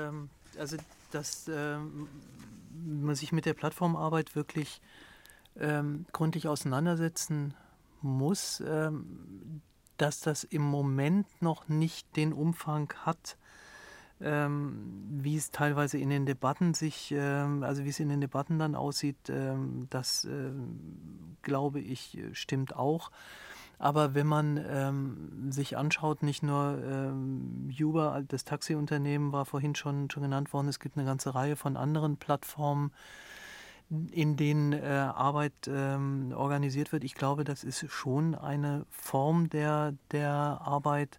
man sich mit der Plattformarbeit wirklich gründlich auseinandersetzen muss, dass das im Moment noch nicht den Umfang hat, wie es teilweise in den Debatten wie es in den Debatten dann aussieht, das glaube ich stimmt auch. Aber wenn man sich anschaut, nicht nur Uber, das Taxiunternehmen war vorhin schon genannt worden, es gibt eine ganze Reihe von anderen Plattformen, in denen Arbeit organisiert wird. Ich glaube, das ist schon eine Form der Arbeit,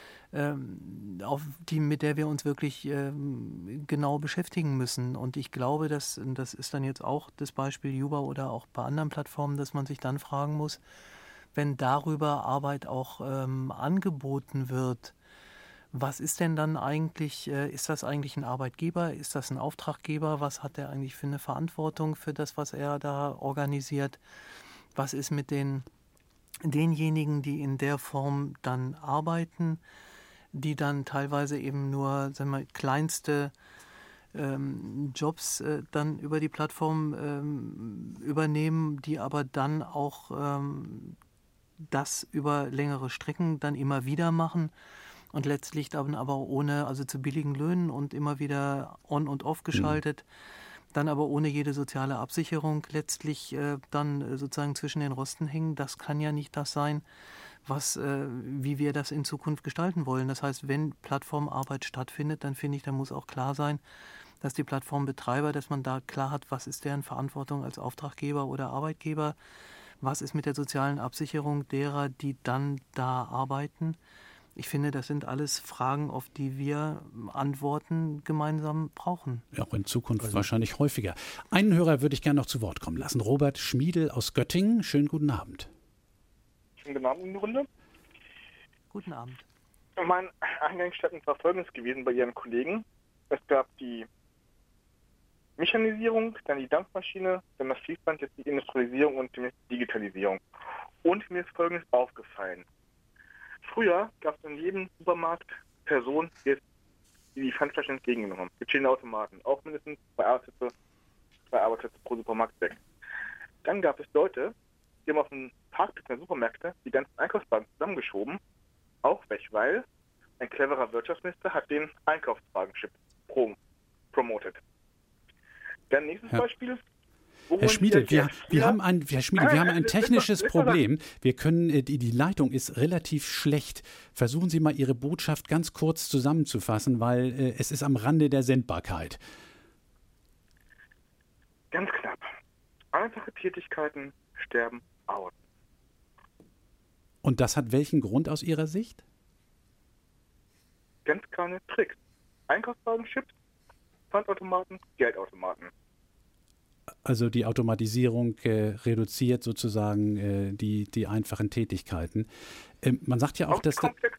mit der wir uns wirklich genau beschäftigen müssen. Und ich glaube, das ist dann jetzt auch das Beispiel Uber oder auch bei anderen Plattformen, dass man sich dann fragen muss, wenn darüber Arbeit auch angeboten wird, was ist denn dann eigentlich, ist das eigentlich ein Arbeitgeber, ist das ein Auftraggeber, was hat er eigentlich für eine Verantwortung für das, was er da organisiert, was ist mit denjenigen, die in der Form dann arbeiten, die dann teilweise eben nur, sagen wir, kleinste Jobs dann über die Plattform übernehmen, die aber dann auch das über längere Strecken dann immer wieder machen und letztlich dann aber zu billigen Löhnen und immer wieder on und off geschaltet, dann aber ohne jede soziale Absicherung letztlich dann sozusagen zwischen den Rosten hängen. Das kann ja nicht das sein, wie wir das in Zukunft gestalten wollen. Das heißt, wenn Plattformarbeit stattfindet, dann finde ich, da muss auch klar sein, dass die Plattformbetreiber, dass man da klar hat, was ist deren Verantwortung als Auftraggeber oder Arbeitgeber, was ist mit der sozialen Absicherung derer, die dann da arbeiten. Ich finde, das sind alles Fragen, auf die wir Antworten gemeinsam brauchen. Auch in Zukunft wahrscheinlich häufiger. Einen Hörer würde ich gerne noch zu Wort kommen lassen. Robert Schmiedel aus Göttingen. Schönen guten Abend. Schönen guten Abend in die Runde. Guten Abend. Mein Eingangsstatement war folgendes gewesen bei Ihren Kollegen. Es gab die Mechanisierung, dann die Dampfmaschine, dann das Fließband, jetzt die Industrialisierung und die Digitalisierung. Und mir ist Folgendes aufgefallen. Früher gab es in jedem Supermarkt Personen, die die Pfandflaschen entgegengenommen haben. Mit chillenden Automaten. Auch mindestens 2 Arbeitsplätze pro Supermarkt weg. Dann gab es Leute, die haben auf den Parkplätzen der Supermärkte die ganzen Einkaufswagen zusammengeschoben. Auch weg, weil ein cleverer Wirtschaftsminister hat den Einkaufswagenchip promotet. Dann nächstes Beispiel. Herr Schmiedel, wir haben ein technisches Problem. Wir können, die Leitung ist relativ schlecht. Versuchen Sie mal Ihre Botschaft ganz kurz zusammenzufassen, weil es ist am Rande der Sendbarkeit. Ganz knapp. Einfache Tätigkeiten sterben aus. Und das hat welchen Grund aus Ihrer Sicht? Ganz kleine Tricks. Einkaufswagenchips, Pfandautomaten, Geldautomaten. Also die Automatisierung reduziert sozusagen die einfachen Tätigkeiten. Man sagt ja auch, dass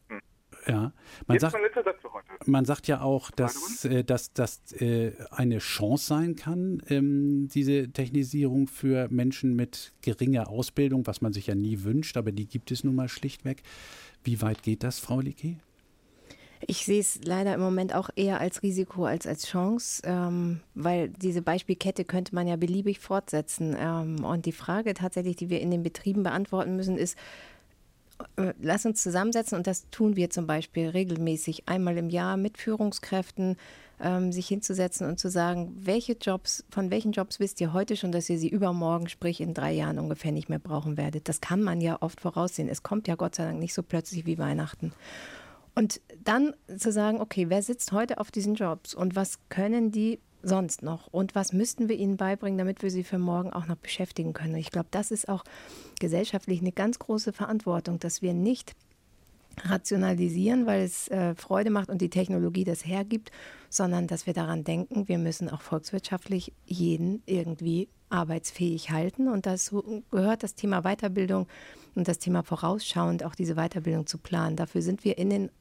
man sagt ja auch, dass das eine Chance sein kann, diese Technisierung für Menschen mit geringer Ausbildung, was man sich ja nie wünscht, aber die gibt es nun mal schlichtweg. Wie weit geht das, Frau Liquet? Ich sehe es leider im Moment auch eher als Risiko als Chance, weil diese Beispielkette könnte man ja beliebig fortsetzen. Und die Frage tatsächlich, die wir in den Betrieben beantworten müssen, ist, lass uns zusammensetzen, und das tun wir zum Beispiel regelmäßig einmal im Jahr mit Führungskräften, sich hinzusetzen und zu sagen, von welchen Jobs wisst ihr heute schon, dass ihr sie übermorgen, sprich in 3 Jahren ungefähr nicht mehr brauchen werdet. Das kann man ja oft voraussehen. Es kommt ja Gott sei Dank nicht so plötzlich wie Weihnachten. Und dann zu sagen, okay, wer sitzt heute auf diesen Jobs und was können die sonst noch und was müssten wir ihnen beibringen, damit wir sie für morgen auch noch beschäftigen können. Und ich glaube, das ist auch gesellschaftlich eine ganz große Verantwortung, dass wir nicht rationalisieren, weil es Freude macht und die Technologie das hergibt, sondern dass wir daran denken, wir müssen auch volkswirtschaftlich jeden irgendwie arbeitsfähig halten. Und dazu gehört das Thema Weiterbildung und das Thema vorausschauend auch diese Weiterbildung zu planen. Dafür sind wir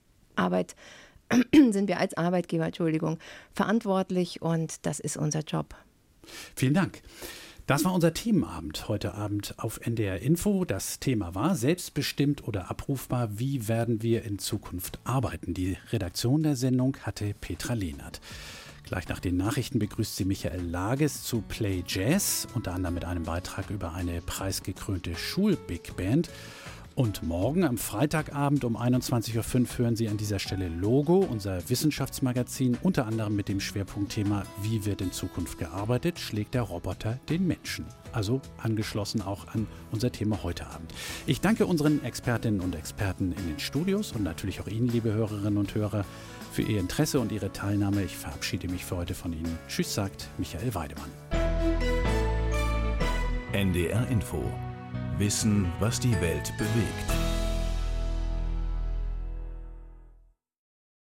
als Arbeitgeber, verantwortlich, und das ist unser Job. Vielen Dank. Das war unser Themenabend heute Abend auf NDR Info. Das Thema war selbstbestimmt oder abrufbar. Wie werden wir in Zukunft arbeiten? Die Redaktion der Sendung hatte Petra Lehnert. Gleich nach den Nachrichten begrüßt sie Michael Lages zu Play Jazz, unter anderem mit einem Beitrag über eine preisgekrönte Schul-Big Band. Und morgen am Freitagabend um 21.05 Uhr hören Sie an dieser Stelle Logo, unser Wissenschaftsmagazin, unter anderem mit dem Schwerpunktthema Wie wird in Zukunft gearbeitet, schlägt der Roboter den Menschen. Also angeschlossen auch an unser Thema heute Abend. Ich danke unseren Expertinnen und Experten in den Studios und natürlich auch Ihnen, liebe Hörerinnen und Hörer, für Ihr Interesse und Ihre Teilnahme. Ich verabschiede mich für heute von Ihnen. Tschüss, sagt Michael Weidemann. NDR Info. Wissen, was die Welt bewegt.